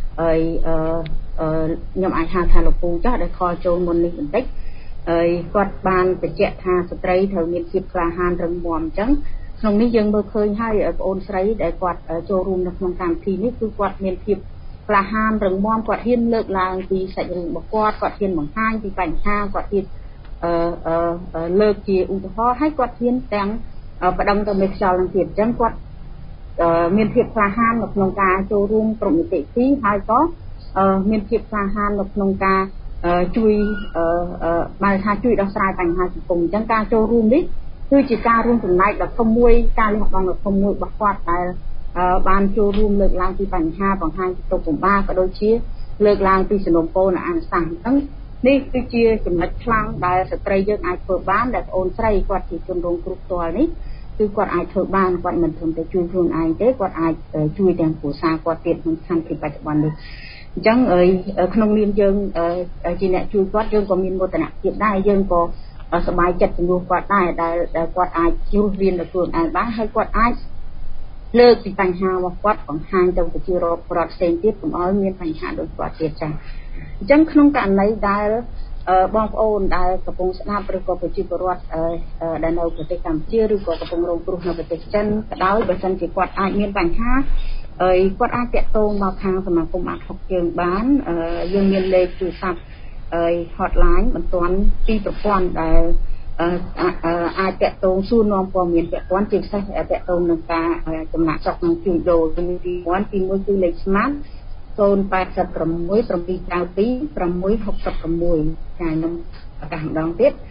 ខ្ញុំអាចហៅថាលោកពូចាស់ដែលខលចូលមុននេះបន្តិចហើយគាត់បានបញ្ជាក់ថាស្ត្រីត្រូវមានភាពក្លាហានរឹងមាំអញ្ចឹងក្នុងនេះយើងមើលឃើញហើយបងអូនស្រីដែលគាត់ចូលរួមនៅក្នុងកម្មវិធីនេះគឺគាត់មានភាពក្លាហានរឹងមាំគាត់ហ៊ានលើកឡើងពីសាច់រឿងរបស់គាត់ហ៊ានបង្ហាញពីបញ្ហាគាត់ហ៊ានលើកជាឧទាហរណ៍ហើយគាត់ហ៊ានទាំងបដិងទៅមេខ្យល់នឹងទៀតអញ្ចឹងគាត់មានភាពក្លាហាននៅក្នុងការចូលរួមក្រុមនីតិវិធីហើយក៏មានភាពក្លាហាននៅក្នុងការជួយបានថាជួយដោះស្រាយបញ្ហាសង្គមអញ្ចឹងការចូលរួមនេះគឺជាការរួមចំណែកដ៏ធំមួយការលះបង់ដ៏ធំមួយរបស់គាត់ដែលបានចូលរួមលើកឡើងពីបញ្ហាបង្ហាញពីទុក្ខលំបាកក៏ដូចជាលើកឡើងពីសំណុំពរនិងអនុសាសន៍អញ្ចឹងនេះគឺជាចំណុចខ្លាំងដែលស្ត្រីយើងអាចធ្វើបានដែលបងអូនស្រីគាត់ជាជនរងគ្រោះផ្ទាល់នេះគឺគាត់អាចធ្វើបានគាត់មិនត្រឹមតែជួយខ្លួនឯងទេគាត់អាចជួយទាំងគ្រួសារគាត់ទៀតក្នុងស្ថានភាពបច្ចុប្បន្ននេះអញ្ចឹងក្នុងនាមយើងជាអ្នកជួយគាត់យើងក៏មានមោទនភាពដែរយើងក៏សប្បាយចិត្តជំនួសគាត់ដែរដែលគាត់អាចជួយរៀនដល់ខ្លួនឯងបានហើយគាត់អាចលើកពីបញ្ហារបស់គាត់បង្ហាញទៅប្រជាពលរដ្ឋផ្សេងទៀតកុំឲ្យមានបញ្ហាដូចគាត់ទៀតចា៎អញ្ចឹងក្នុងករណីដែលបងប្អូនដែលកំពុងស្ដាប់ឬក៏ប្រជាពលរដ្ឋដែលនៅប្រទេសកម្ពុជាឬក៏កំពុងរងគ្រោះនៅប្រទេសចិនក៏ដោយបើសិនជាគាត់អាចមានបញ្ហាគាត់អាចតាក់ទងមកខាងសមាគមអាត់ហុកយើងបានយើងមានលេខទូរស័ព្ទhotline បន្ទាន់ពីប្រព័ន្ធដែលអាចតាក់ទងសួរនាំព័ត៌មានពាក់ព័ន្ធជាពិសេសតាក់ទងនឹងការចំណាក់ស្រុកនឹងជួញដូរទី1គឺលេខ Smart 086 792 666ចាខ្ញុំប្រកាសម្ដងទៀត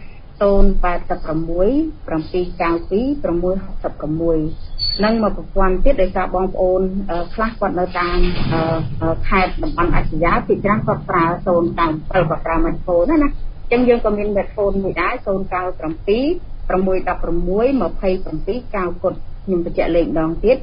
086 792 666និងមកប្រព័ន្ធទៀតដោយសារបងប្អូនខ្លះគាត់នៅតាមខេត្តតំបន់អភិយាពីច្រើនគាត់ប្រើ097គាត់ប្រើម៉ាត់ហ្វូនណាអញ្ចឹងយើងក៏មានម៉ាត់ហ្វូនមួយដែរ097 616 27 9គុតខ្ញុំបញ្ជាក់លេខម្ដងទៀត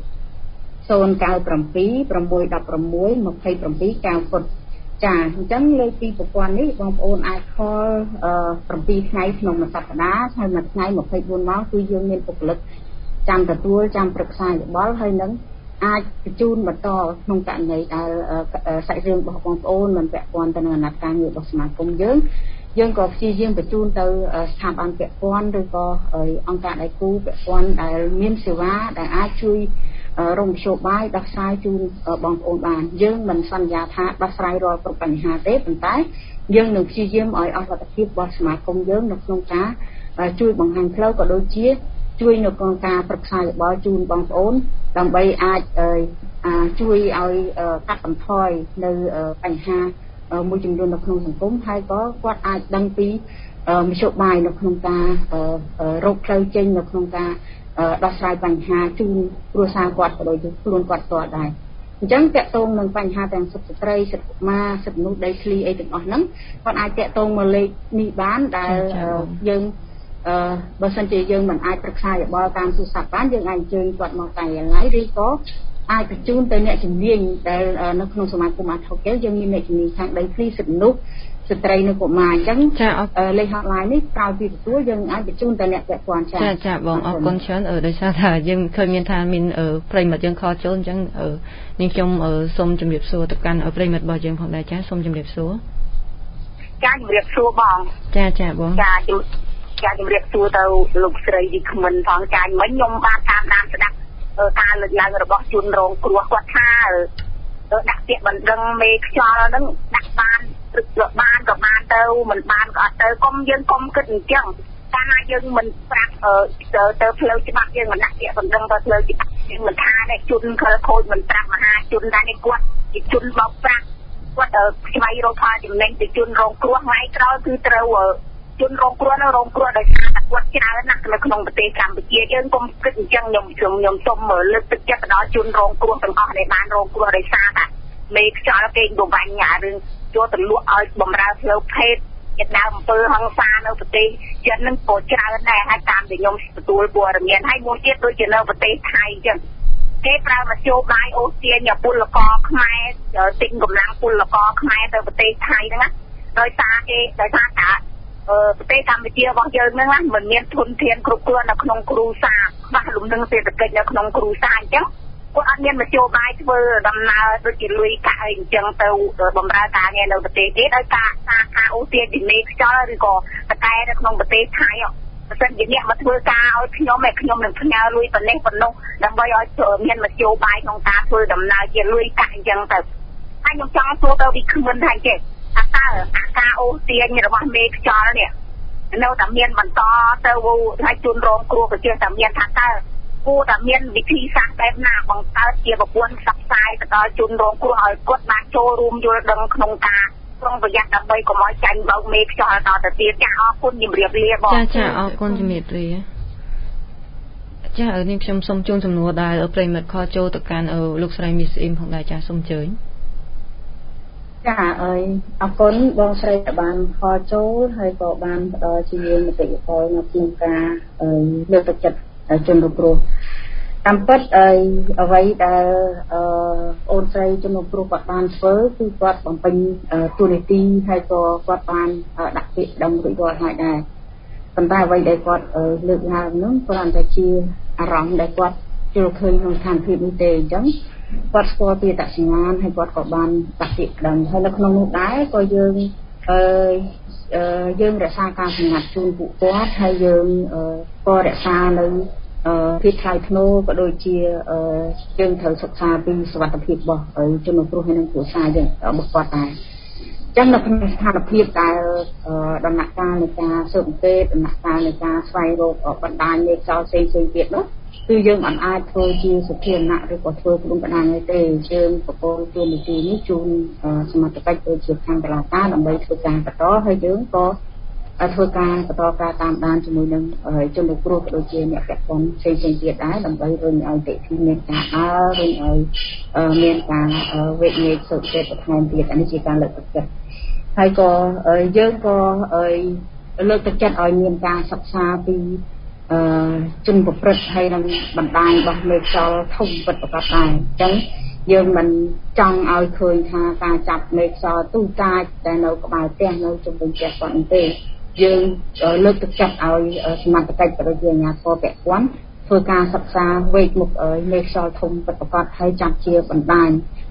097 616 27 9គុតចាអញ្ចឹងលើពីប្រព័ន្ធនេះបងប្អូនអាចខល7ថ្ងៃក្នុងមួយសប្តាហ៍ហើយមួយថ្ងៃ24ម៉ោងគឺយើងមានបុគ្គលិកចាំទទួលចាំប្រឹក្សាយោបល់ហើយនឹងអាចបញ្ជូនបន្តក្នុងករណីដែលសាច់រឿងរបស់បងប្អូនមិនពាក់ព័ន្ធទៅនឹងអាណត្តិការងាររបស់សមាគមយើងយើងក៏ព្យាយាមបញ្ជូនទៅស្ថាប័នពាក់ព័ន្ធឬក៏អង្គការដៃគូពាក់ព័ន្ធដែលមានសេវាដែលអាចជួយរំយោបាយដោះស្រាយជូនបងប្អូនបានយើងមិនសន្យាថាដោះស្រាយរាល់គ្រប់បញ្ហាទេប៉ុន្តែយើងនឹងព្យាយាមឲ្យអស់លទ្ធភាពរបស់សមាគមយើងនៅក្នុងការជួយបង្ហាញផ្លូវក៏ដូចជាជួយនៅក្នុងការប្រឹក្សាយោបល់ជូនបងប្អូនដើម្បីអាចជួយឲ្យកាត់បន្ថយនៅបញ្ហាមួយចំនួននៅក្នុងសង្គមហើយក៏គាត់អាចដឹងពីមធ្យោបាយនៅក្នុងការរកផ្លូវចេញនៅក្នុងការដោះស្រាយបញ្ហាជូនគ្រួសារគាត់ក៏ដូចជាខ្លួនគាត់ផ្ទាល់ដែរអញ្ចឹងតកតងនឹងបញ្ហាទាំងសិទ្ធិស្ត្រីសិទ្ធិកុមារសិទ្ធិមនុស្សដីធ្លីអីទាំងអស់ហ្នឹងគាត់អាចតកតងមកលេខនេះបានដែលយើងបើសិនជាយើងមិនអាចប្រឹក្សាយោបល់តាមទូរស័ព្ទបានយើងអាចអញ្ជើញគាត់មកការិយាល័យឬក៏អាចបញ្ជូនទៅអ្នកជំនាញដែលនៅក្នុងសមាគមអាត់ហុកយើងមានអ្នកជំនាញខាងដីធ្លីសិទ្ធិមនុស្សស្ត្រីនៅកុមារអញ្ចឹងលេខ hotline នេះក្រោយពីទទួលយើងអាចបញ្ជូនទៅអ្នកពាក់ព័ន្ធចាបងអរគុណច្រើនដោយសារថាយើងឃើញមានថាមានប្រិមិត្តយើងខលចូលអញ្ចឹងនាងខ្ញុំសូមជម្រាបសួរទៅកាន់ប្រិមិត្តរបស់យើងផងដែរចាសូមជម្រាបសួរចាជម្រាបសួរបងចាបងចាជម្រាបសួរទៅលោកស្រីវិក្មិនផងចាមិញខ្ញុំបានតាមដានស្ដាប់ការលើកឡើងរបស់ជនរងគ្រោះគាត់ថាដាក់ពាក្យបណ្ដឹងមេខ្យល់ហ្នឹងដាក់បានឬក៏បានក៏បានទៅមិនបានក៏អត់ទៅកុំយើងកុំគិតអញ្ចឹងកាលណាយើងមិនប្រាប់ទៅផ្លូវច្បាប់យើងមិនដាក់ពាក្យបណ្ដឹងទៅផ្លូវច្បាប់យើងមិនថាអ្នកជនខលខូចមិនប្រាប់មហាជនដែរនេះគាត់ជាជនបោកប្រាស់គាត់ស្វែងរកផលចំណេញទៅជនរងគ្រោះថ្ងៃក្រោយគឺត្រូវជនរងគ្រោះនៅរងគ្រោះដោយសារតែគាត់ច្រើនណាស់នៅក្នុងប្រទេសកម្ពុជាយើងកុំគិតអញ្ចឹងខ្ញុំសូមលើកទឹកចិត្តទៅដល់ជនរងគ្រោះទាំងអស់ដែលបានរងគ្រោះដោយសារតែមេខ្យល់គេងប្រវាញ់រឿងចូលទៅលក់ឲ្យបំរើផ្លូវភេទជាដើមអំពើហិង្សានៅប្រទេសចិននឹងក៏ច្រើនដែរហើយតាមដែលខ្ញុំទទួលព័ត៌មានហើយមួយទៀតដូចជានៅប្រទេសថៃអញ្ចឹងគេប្រើមធ្យោបាយអូសទាញពលករខ្មែរទិញកម្លាំងពលករខ្មែរទៅប្រទេសថៃហ្នឹងណាដោយសារតាប្រទេសកម្ពុជារបស់យើងហ្នឹងណាមិនមានធនធានគ្រប់គ្រាន់នៅក្នុងគ្រួសារខ្វះលំនឹងសេដ្ឋកិច្ចនៅក្នុងគ្រួសារអញ្ចឹងគាត់អត់មានមធ្យោបាយធ្វើដំណើរដូចជាលុយកាក់អីអញ្ចឹងទៅបម្រើការងារនៅប្រទេសគេដោយការអូសទាញពីមេខ្យល់ឬក៏តកែនៅក្នុងប្រទេសថៃបើសិនជាអ្នកមកធ្វើការឲ្យខ្ញុំនឹងផ្ញើលុយប៉ុណ្ណេះប៉ុណ្ណោះដើម្បីឲ្យមានមធ្យោបាយក្នុងការធ្វើដំណើរជាលុយកាក់អញ្ចឹងទៅហើយខ្ញុំចង់សួរទៅពីគ្មិនថាចេះថាតើអាការអូសទាញរបស់មេខ្យល់នេះនៅតែមានបន្តទៅឲ្យជនរងគ្រោះក៏ចេះតែមានថាតើគួរតែមានវិធីសាស្ត្របែបណាបង្កើតជាប្រព័ន្ធផ្សព្វផ្សាយទៅដល់ជនរងគ្រោះឲ្យគាត់បានចូលរួមយល់ដឹងក្នុងការប្រុងប្រយ័ត្នដើម្បីកុំឲ្យចាញ់បោកមេខ្យល់តទៅទៀតចាអរគុណជំរាបលាបងចាអរគុណជំរាបលាចានេះខ្ញុំសូមជូនសំណួរដែលប្រិមិត្តខលចូលទៅកាន់លោកស្រីមីសអ៊ីមផងដែរចាសូមអញ្ជើញចាអរគុណបងស្រីដែលបានខលចូលហើយក៏បានផ្ដល់ជាមតិយោបល់នៅក្នុងការលើកទឹកចិត្តជនរងគ្រោះតាមពិតអ្វីដែលអូនស្រីជនរងគ្រោះគាត់បានធ្វើគឺគាត់បំពេញតួនាទីហើយក៏គាត់បានដាក់ពាក្យដឹងរួចរាល់ហើយដែរប៉ុន្តែអ្វីដែលគាត់លើកឡើងនោះគ្រាន់តែជាអារម្មណ៍ដែលគាត់ជឿឃើញក្នុងស្ថានភាពនេះទេអញ្ចឹងគាត់ស្គាល់ពីអត្តសញ្ញាណហើយគាត់ក៏បានដាក់ពាក្យដឹងហើយនៅក្នុងនោះដែរក៏យើងរក្សាការសម្ងាត់ជូនពួកគាត់ហើយយើងក៏រក្សានៅភាពថ្លៃថ្នូរក៏ដូចជាយើងត្រូវសិក្សាពីសុវត្ថិភាពរបស់ជនរងគ្រោះហើយនិងគ្រួសារយើងរបស់គាត់ដែរចឹងនៅក្នុងស្ថានភាពដែលដំណាក់កាលនៃការស៊ើបអង្កេតដំណាក់កាលនៃការស្វែងរកបណ្ដាញមេខ្យល់ផ្សេងៗទៀតនោះគឺយើងមិនអាចធ្វើជាសុធារណៈឬក៏ធ្វើក្នុងបណ្ដាញទេយើងប្រកបទូនីតិនេះជូនសមត្ថកិច្ចទៅជាខាងតុលាការដើម្បីធ្វើការបន្តហើយយើងក៏ធ្វើការបន្តការតាមដានជាមួយនឹងជនរងគ្រោះក៏ដូចជាអ្នកពាក់ព័ន្ធផ្សេងៗទៀតដែរដើម្បីរុញឲ្យតិធិមានការរុញឲ្យមានការវេកញែកស៊ើបអង្កេតបន្ថែមទៀតនេះជាការលើកទឹកចិត្តហើយក៏យើងក៏លើកទឹកចិត្តឲ្យមានការសិក្សាពីជនប្រព្រឹត្តហើយនឹងបណ្ដាញរបស់មេខ្យល់ធំពិតប្រាកដដែរអញ្ចឹងយើងមិនចង់ឲ្យឃើញថាការចាប់មេខ្យល់ទូកាចតែនៅក្បែរផ្ទះនៅជុំវិញផ្ទះគាត់នោះទេយើងលើកទឹកចិត្តឲ្យសមត្ថកិច្ចប្រជាអាជ្ញាធរពាក់ព័ន្ធធ្វើការសិក្សាវេកមុខមេខ្យល់ធំពិតប្រាកដហើយចាប់ជាបណ្ដាញ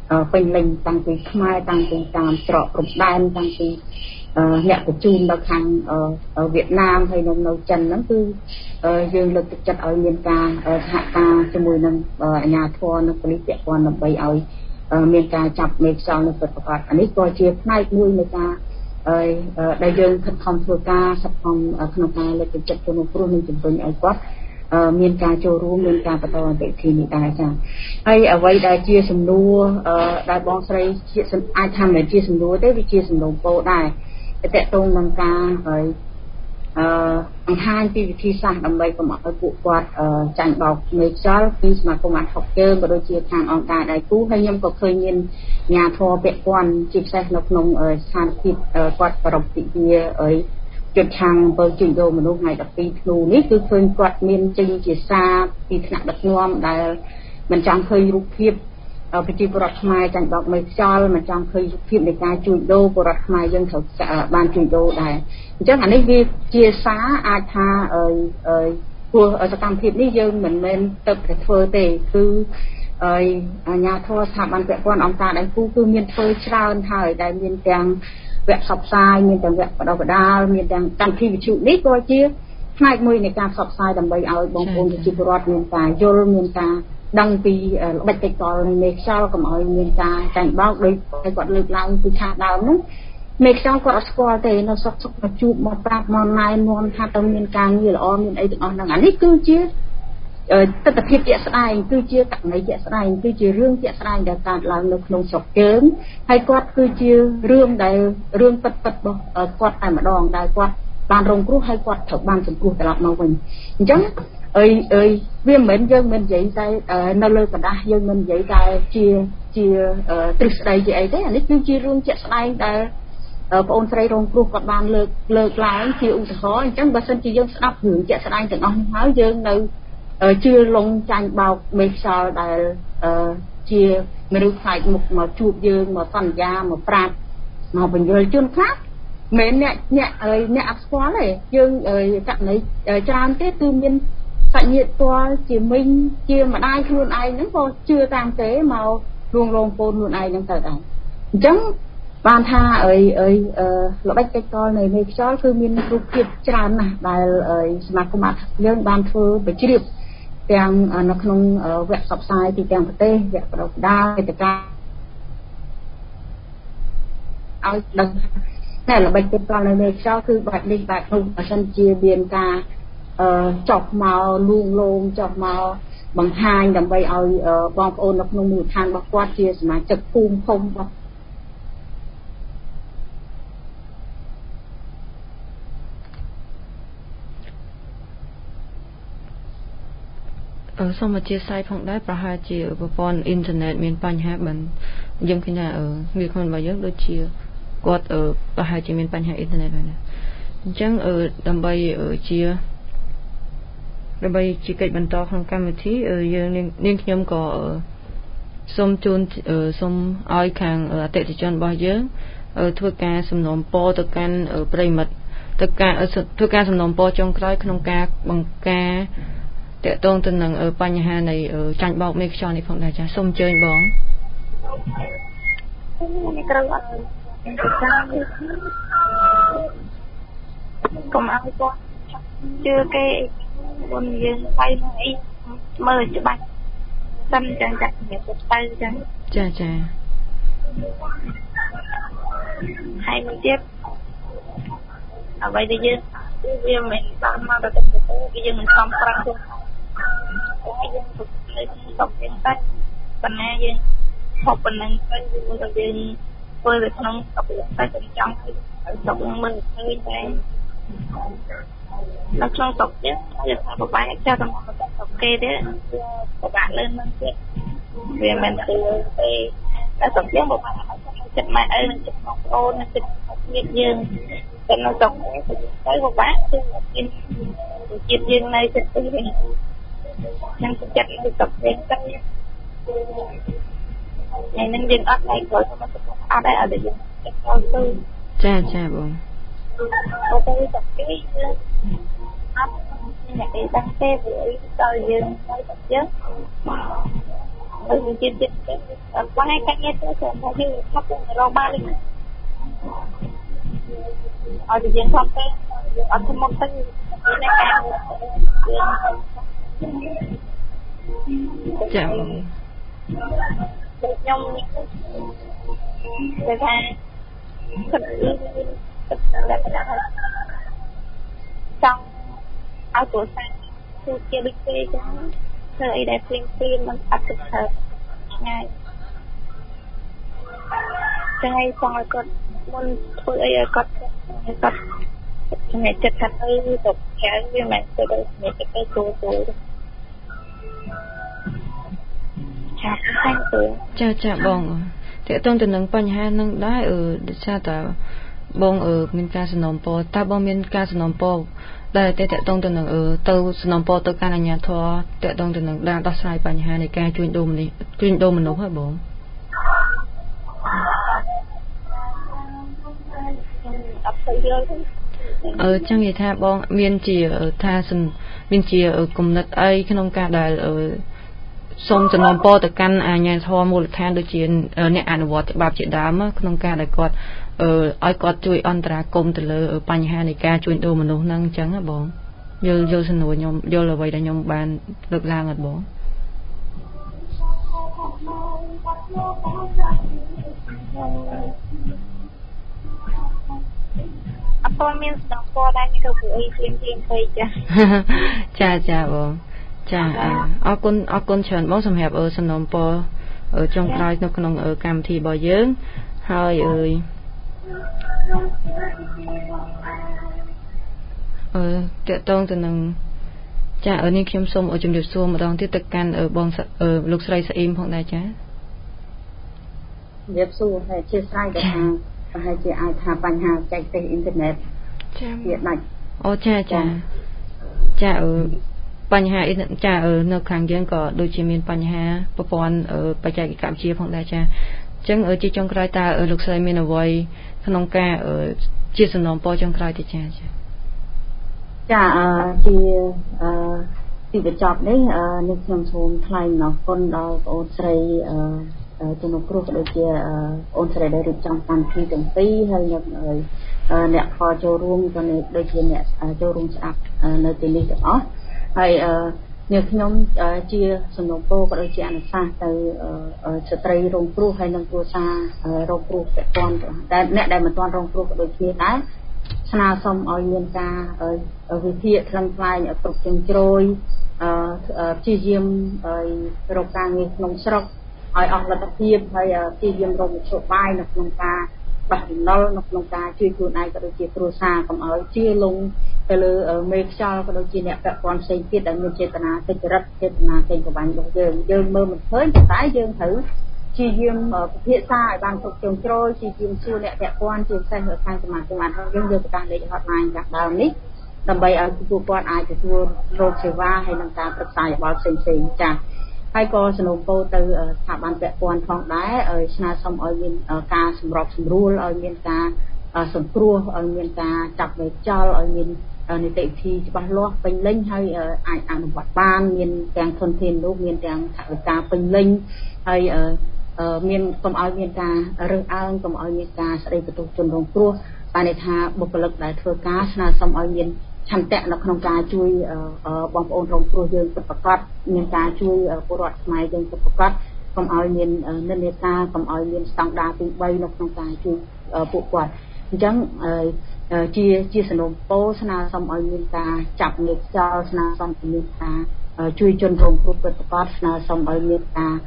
ពេញលេញតាំងពីខ្មែរតាំងពីតាមច្រកព្រំដែនតាំងពីអ្នកបញ្ជូនដល់ខាងវៀតណាមហើយនៅចិនហ្នឹងគឺយើងលើកទឹកចិត្តឲ្យមានការសហការជាមួយនឹងអាជ្ញាធរនិងប៉ូលីសពាក់ព័ន្ធដើម្បីឲ្យមានការចាប់មេខ្យល់នៅពិតប្រាកដអានេះក៏ជាផ្នែកមួយនៃការដែលយើងខិតខំធ្វើការសប្បំក្នុងការលើកទឹកចិត្តជនព្រោះនិងជំរុញឲ្យគាត់មានការចូលរួមមានការបន្តអតិថិនេះដែរចា៎ហើយអ្វីដែលជាសំណួរដែលបងស្រីអាចថាមិនជាសំណួរទេវាជាសំណួរពោដែរតកតងនឹងការហើយបង្ហាញពីវិធីសាស្ត្រដើម្បីកុំឲ្យពួកគាត់ចាញ់បោកមេខ្យល់ពីសមាគមអាត់ហុកយើងក៏ដូចជាខាងអង្គការដៃគូហើយខ្ញុំក៏ឃើញមានអាជ្ញាធរពាក់ព័ន្ធជាពិសេសនៅក្នុងស្ថានភាពគាត់ប្រពៃទិវាជិតខាងបើជួញដូរមនុស្សថ្ងៃ12ធ្នូនេះគឺឃើញគាត់មានចេញជាសារពីថ្នាក់ដឹកនាំដែលមិនចង់ឃើញរូបភាពប្រជាពលរដ្ឋខ្មែរចាញ់បោកមេខ្យល់មិនចង់ឃើញរូបភាពនៃការជួញដូរពលរដ្ឋខ្មែរយើងត្រូវបានជួញដូរដែរអញ្ចឹងអានេះវាជាសារអាចថាព្រោះសកម្មភាពនេះយើងមិនមែនទៅតែធ្វើទេគឺអាជ្ញាធរស្ថាប័នពាក់ព័ន្ធអង្គការដៃគូគឺមានធ្វើច្រើនហើយដែលមានទាំងវគ្គផ្សព្វផ្សាយមានទាំងវគ្គបណ្ដុះបណ្ដាលមានទាំងកម្មវិធីវិទ្យុនេះក៏ជាផ្នែកមួយនៃការផ្សព្វផ្សាយដើម្បីឲ្យបងប្អូនប្រជាពលរដ្ឋមានការយល់មានការដឹងពីល្បិចតិចតល់នៃមេខ្យល់កុំឲ្យមានការចាញ់បោកដោយគាត់លើកឡើងពីខាងដើមនោះមេខ្យល់គាត់អត់ស្គាល់ទេនៅសុកមកជួបមកប្រាប់មកណែនាំថាទៅមានការងារល្អមានអីទាំងអស់ហ្នឹងអានេះគឺជាទស្សនវិជ្ជាជាក់ស្ដែងគឺជាករណីជាក់ស្ដែងគឺជារឿងជាក់ស្ដែងដែលកើតឡើងនៅក្នុងស្រុកយើងហើយគាត់គឺជារឿងដែលរឿងពិតរបស់គាត់តែម្ដងដែលគាត់បានរងគ្រោះហើយគាត់ត្រូវបានសង្គ្រោះត្រឡប់មកវិញអញ្ចឹងវាមិនមែនយើងមិននិយាយតែនៅលើกระดาษយើងមិននិយាយតែជាទ្រឹស្ដីជាអីទេអានេះគឺជារឿងជាក់ស្ដែងដែលបងអូនស្រីរងគ្រោះគាត់បានលើកឡើងជាឧទាហរណ៍អញ្ចឹងបើសិនជាយើងស្ដាប់រឿងជាក់ស្ដែងទាំងអស់នេះហើយយើងនៅជឿលងចាញ់បោកមេខ្យល់ដែលជាមនុស្សខ្លាចមុខមកជួបយើងមកសន្យាមកប្រាប់មកបញ្យល់ជនខ្លះមិនអ្នកអត់ស្គាល់ទេយើងករណីច្រើនទេគឺមានសាច់ញាតិផ្ទាល់ជាមីងជាម្ដាយខ្លួនឯងហ្នឹងក៏ជឿតាមគេមកលួងលោមកូនខ្លួនឯងហ្នឹងទៅដែរអញ្ចឹងបានថាល្បិចតិចតល់នៃមេខ្យល់គឺមានរូបភាពច្រើនណាស់ដែលសមាគមអាត់យើងបានធ្វើបញ្ជ្រាបទាំងនៅក្នុងវគ្គផ្សព្វផ្សាយទីទាំងប្រទេសវគ្គបណ្ដុះបណ្ដាលកិច្ចការឲ្យដឹងតែល្បិចតិចតល់នៃមេខ្យល់គឺបែបនេះបែបនោះបើសិនជាមានការចុះមកលួងលោមចុះមកបង្ហាញដើម្បីឲ្យបងប្អូននៅក្នុងមូលដ្ឋានរបស់គាត់ជាសមាជិកភូមិឃុំរបស់សូមអធិស្ឋានផងដែរប្រហែលជាប្រព័ន្ធអ៊ីនធឺណិតមានបញ្ហាបានយើងឃើញថាវាខ្លួនរបស់យើងដូចជាគាត់ប្រហែលជាមានបញ្ហាអ៊ីនធឺណិតហើយណាអញ្ចឹងដើម្បីជាកិច្ចបន្តក្នុងកម្មវិធីយើងនាងខ្ញុំក៏សូមជូនសូមឲ្យខាងអតិថិជនរបស់យើងធ្វើការសំណូមពរទៅកាន់ប្រិមិត្តទៅការធ្វើការសំណូមពរចុងក្រោយក្នុងការបង្ការតកតងទៅនឹងបញ្ហានៃចាញ់បោកមេខ្យល់នេះផងដែរចា៎សូមអញ្ជើញបងត្រូវអត់កុំឲ្យគាត់ជឿគេមុនយើងទៅអីមើលច្បាស់សិនចឹងចាក់វាទៅចឹងចាហើយមួយទៀតអ្វីដែលយើងវាមិនបានមកដល់ទៅយើងមិនខំប្រឹងខ្លួនហើយយើងទៅសុខយើងតែប៉ុន្តែយើងហូបប៉ុណ្ណឹងទៅយើងធ្វើនៅក្នុងសុខយើងតែចង់ឲ្យសុខយើងមើលឃើញតែនៅក្នុងសុខយើងយើងថាប្រហែលចាស់តែមកទៅសុខគេទេពិបាកលើនឹងទៀតវាមិនទៅទេតែសុខយើងពិបាកចិត្តម៉ែឪនិងចិត្តបងប្អូននិងចិត្តញាតិយើងតែនៅសុខទៅពិបាកគឺមានជាតិយើងនៅចិត្តទៅវិញនឹងចិត្តនៅសុខយើងទៅហើយនឹងយើងអត់ឲ្យគាត់មកអត់ឲ្យយើងចិត្តទៅចាបងអូទៅសុខគេអត់អ្នកឯងដឹងទេព្រោះដល់យើងទៅសុខយើងទៀតបងឯងកាច់ទៀតទៅថាយើងមករកបានឲ្យទៅយើងថតទៅអត់ទៅមកទៅនៅការចាខ្ញុំតែថាគិតតែថាចង់ឲ្យគ្រួសារគឺជាដូចគេចឹងធ្វើអីដែលព្រៀងមិនអត់គិតថាឆ្ងាយចឹងឯងចង់ឲ្យគាត់មុនធ្វើអីឲ្យគាត់ជំនាញចិត្តថាទៅទៅក្រៅវាមិនទៅដល់ជំនាញចិត្តទៅទូចាបងតើតើទៅនឹងបញ្ហានឹងដែរដូចថាតើបងមានការសំណូមពរតើបងមានការសំណូមពរដែលតើតងទៅនឹងទៅសំណូមពរទៅកាន់អាជ្ញាធរតើតងទៅនឹងការដោះស្រាយបញ្ហានៃការជួញដូរមនុស្សហ៎បងចឹងនិយាយថាបងមានជាថាមានជាគំនិតអីក្នុងការដែលសូមសំណូមពរទៅកាន់អាជ្ញាធរមូលដ្ឋានដូចជាអ្នកអនុវត្តច្បាប់ជាដើមក្នុងការដែលគាត់ឲ្យគាត់ជួយអន្តរាគមន៍ទៅលើបញ្ហានៃការជួញដូរមនុស្សហ្នឹងអញ្ចឹងណាបងយល់សំណួរខ្ញុំយល់អ្វីដែលខ្ញុំបានលើកឡើងអត់បងអត់មានសំណពរដែរមានទៅព្រោះអីព្រៀងពេកចាបងចាអរគុណច្រើនបងសម្រាប់សំណូមពរចុងក្រោយនៅក្នុងកម្មវិធីរបស់យើងហើយតកតងទៅនឹងចានេះខ្ញុំសូមជម្រាបសួរម្ដងទៀតទៅកាន់បងលោកស្រីស្អ៊ីមផងដែរចាជម្រាបសួរហើយជាស្រ័យដែលថាប្រហែលជាអាចថាបញ្ហាចែកទេសអ៊ីនធឺណិតចាវាដាច់ចាបញ្ហាចានៅខាងយើងក៏ដូចជាមានបញ្ហាប្រព័ន្ធបច្ចេកវិទ្យាផងដែរចាអញ្ចឹងជាចុងក្រោយតើលោកស្រីមានអ្វីក្នុងការជាសំណូមពរចុងក្រោយទេចាជាទីបញ្ចប់នេះនេះខ្ញុំសូមថ្លែងអំណរគុណដល់បងអូនស្រីជំនុំគ្រោះក៏ដូចជាអូនស្រីដែលរៀបចំកម្មវិធីទាំងពីរហើយអ្នកខលចូលរួមក៏ដូចជាអ្នកចូលរួមស្ដាប់នៅទីនេះទាំងអស់ហើយអ្នកខ្ញុំជាសំណូមពរក៏ដូចជាអនុសាសន៍ទៅស្ត្រីរងគ្រោះហើយនិងគ្រួសាររងគ្រោះពាក់ព័ន្ធតែអ្នកដែលមិនទាន់រងគ្រោះក៏ដូចគ្នាដែរស្នើសុំឲ្យមានការវិភាគថ្លឹងថ្លែងគ្រប់ជ្រុងជ្រោយព្យាយាមរកការងារក្នុងស្រុកឲ្យអស់លទ្ធភាពហើយព្យាយាមរកមធ្យោបាយនៅក្នុងការបះដំណុលនៅក្នុងការជួយខ្លួនឯងក៏ដូចជាគ្រួសារកុំឲ្យជឿលងទៅលើមេខ្យល់ក៏ដូចជាអ្នកពាក់ព័ន្ធផ្សេងទៀតដែលមានចេតនាទុច្ចរិតចេតនាកេងប្រវ័ញ្ចរបស់យើងមើលមិនឃើញតែយើងត្រូវព្យាយាមពិភាក្សាឲ្យបានគ្រប់ជ្រុងជ្រោយព្យាយាមសួរអ្នកពាក់ព័ន្ធជាពិសេសខាងសមាគមអាត់ហុកយើងយកប្រកាសលេខ hotline ខាងដើមនេះដើម្បីឲ្យពួកគាត់អាចទទួលរកសេវាហើយនឹងការប្រឹក្សាយោបល់ផ្សេងៗចា៎ហើយក៏សំណូមពរទៅស្ថាប័នពាក់ព័ន្ធផងដែរឲ្យស្នើសុំឲ្យមានការសម្របសម្រួលឲ្យមានការសង្គ្រោះឲ្យមានការចាប់លើចោលឲ្យមាននីតិវិធីច្បាស់លាស់ពេញលេញហើយអាចអនុវត្តបានមានទាំងធនធានមនុស្សមានទាំងថវិកាពេញលេញហើយមានកុំឲ្យមានការរើសអើងកុំឲ្យមានការស្ដីបន្ទោសជនរងគ្រោះបានន័យថាបុគ្គលិកដែលធ្វើការស្នើសុំឲ្យមានឆន្ទៈនៅក្នុងការជួយបងប្អូនរងគ្រោះយើងពិតប្រាកដមានការជួយពលរដ្ឋខ្មែរយើងពិតប្រាកដកុំឲ្យមាននិន្នាការកុំឲ្យមានស្តង់ដារទី3នៅក្នុងការជួយពួកគាត់អញ្ចឹងជាសំណូមពរស្នើសុំឲ្យមានការចាប់លេខចោលស្នើសុំឲ្យមានការជួយជនរងគ្រោះពិតប្រាកដស្នើសុំឲ្យមានការ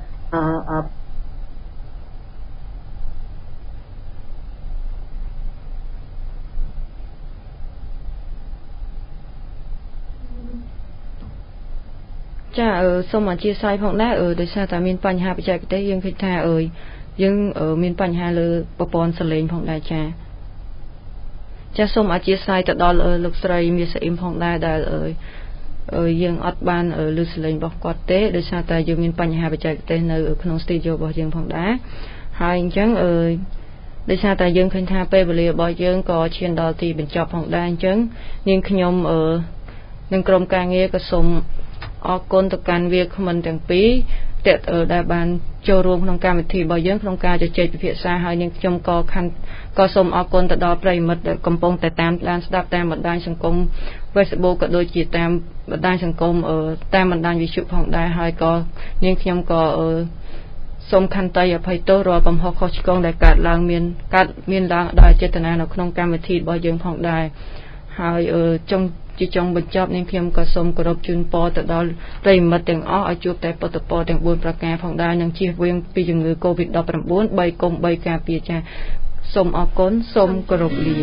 ចាសូមអធិស្ឋានផងដែរដោយសារតែមានបញ្ហាបច្ចេកទេសយើងឃើញថាយើងមានបញ្ហាលើប្រព័ន្ធសលេងផងដែរចាសូមអធិស្ឋានទៅដល់លោកស្រីមាសអ៊ីមផងដែរដែលយើងអត់បានលើសលេងរបស់គាត់ទេដោយសារតែយើងមានបញ្ហាបច្ចេកទេសនៅក្នុងស្ទូឌីយោរបស់យើងផងដែរហើយអញ្ចឹងដោយសារតែយើងឃើញថាពេលវេលារបស់យើងក៏ឈានដល់ទីបញ្ចប់ផងដែរអញ្ចឹងនាងខ្ញុំនឹងក្រុមការងារក៏សូមអរគុណទៅកាន់វាគ្មិនទាំងពីរដែលបានចូលរួមក្នុងកម្មវិធីរបស់យើងក្នុងការជជែកពិភាក្សាហើយនាងខ្ញុំក៏សូមអរគុណទៅដល់ប្រិយមិត្តដែលកំពុងតែតាមដានស្ដាប់តាមបណ្ដាញសង្គម Facebook ក៏ដូចជាតាមបណ្ដាញសង្គមតាមបណ្ដាញវិទ្យុផងដែរហើយក៏នាងខ្ញុំក៏សូមខន្តីអភ័យទោសរាល់កំហុសខុសឆ្គងដែលកើតមានឡើងដោយចេតនានៅក្នុងកម្មវិធីរបស់យើងផងដែរហើយចុងបញ្ចប់នាងខ្ញុំក៏សូមគោរពជូនពរទៅដល់ប្រិយមិត្តទាំងអស់ឲ្យជួបតែពុទ្ធពរទាំង4ប្រការផងដែរនិងជៀសវាងពីជំងឺ COVID-19 3កុំ3ការពារចាសូមអរគុណសូមគោរពលា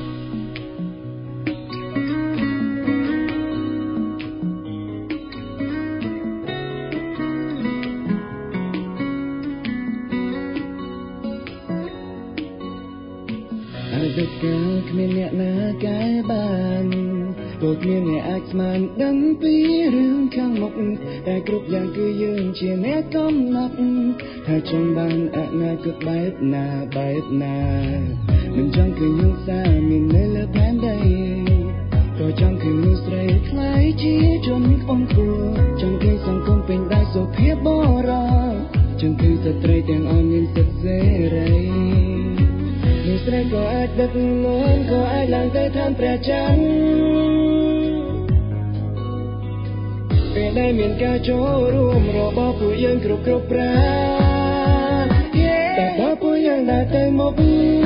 គ្មានអ្នកណាកែបានក៏គ្មានអ្នកអាចស្មានដឹងពីរឿងខាងមុខតែគ្រប់យ៉ាងគឺយើងជាអ្នកកំណត់ថាចង់បានអនាគតបែបណាមិនចង់ឃើញលោកសាមាននៅលើផែនដីក៏ចង់ឃើញលោកស្រីខ្លាយជាជនខ្ពង់ខ្ពស់ចង់ឃើញសង្គមពេញដោយសុភាពបរិសុទ្ធចង់ឃើញស្ត្រីទាំងអស់មានសិទ្ធិសេរីលោកស្រីក៏អាចដឹកនាំក៏អាចឡើងទៅឋានព្រះច័ន្ទពេលដែលមានការចូលរួមរបស់ពួកយើងគ្រប់ប្រាតែបើពួកយើងដើរទៅមុខ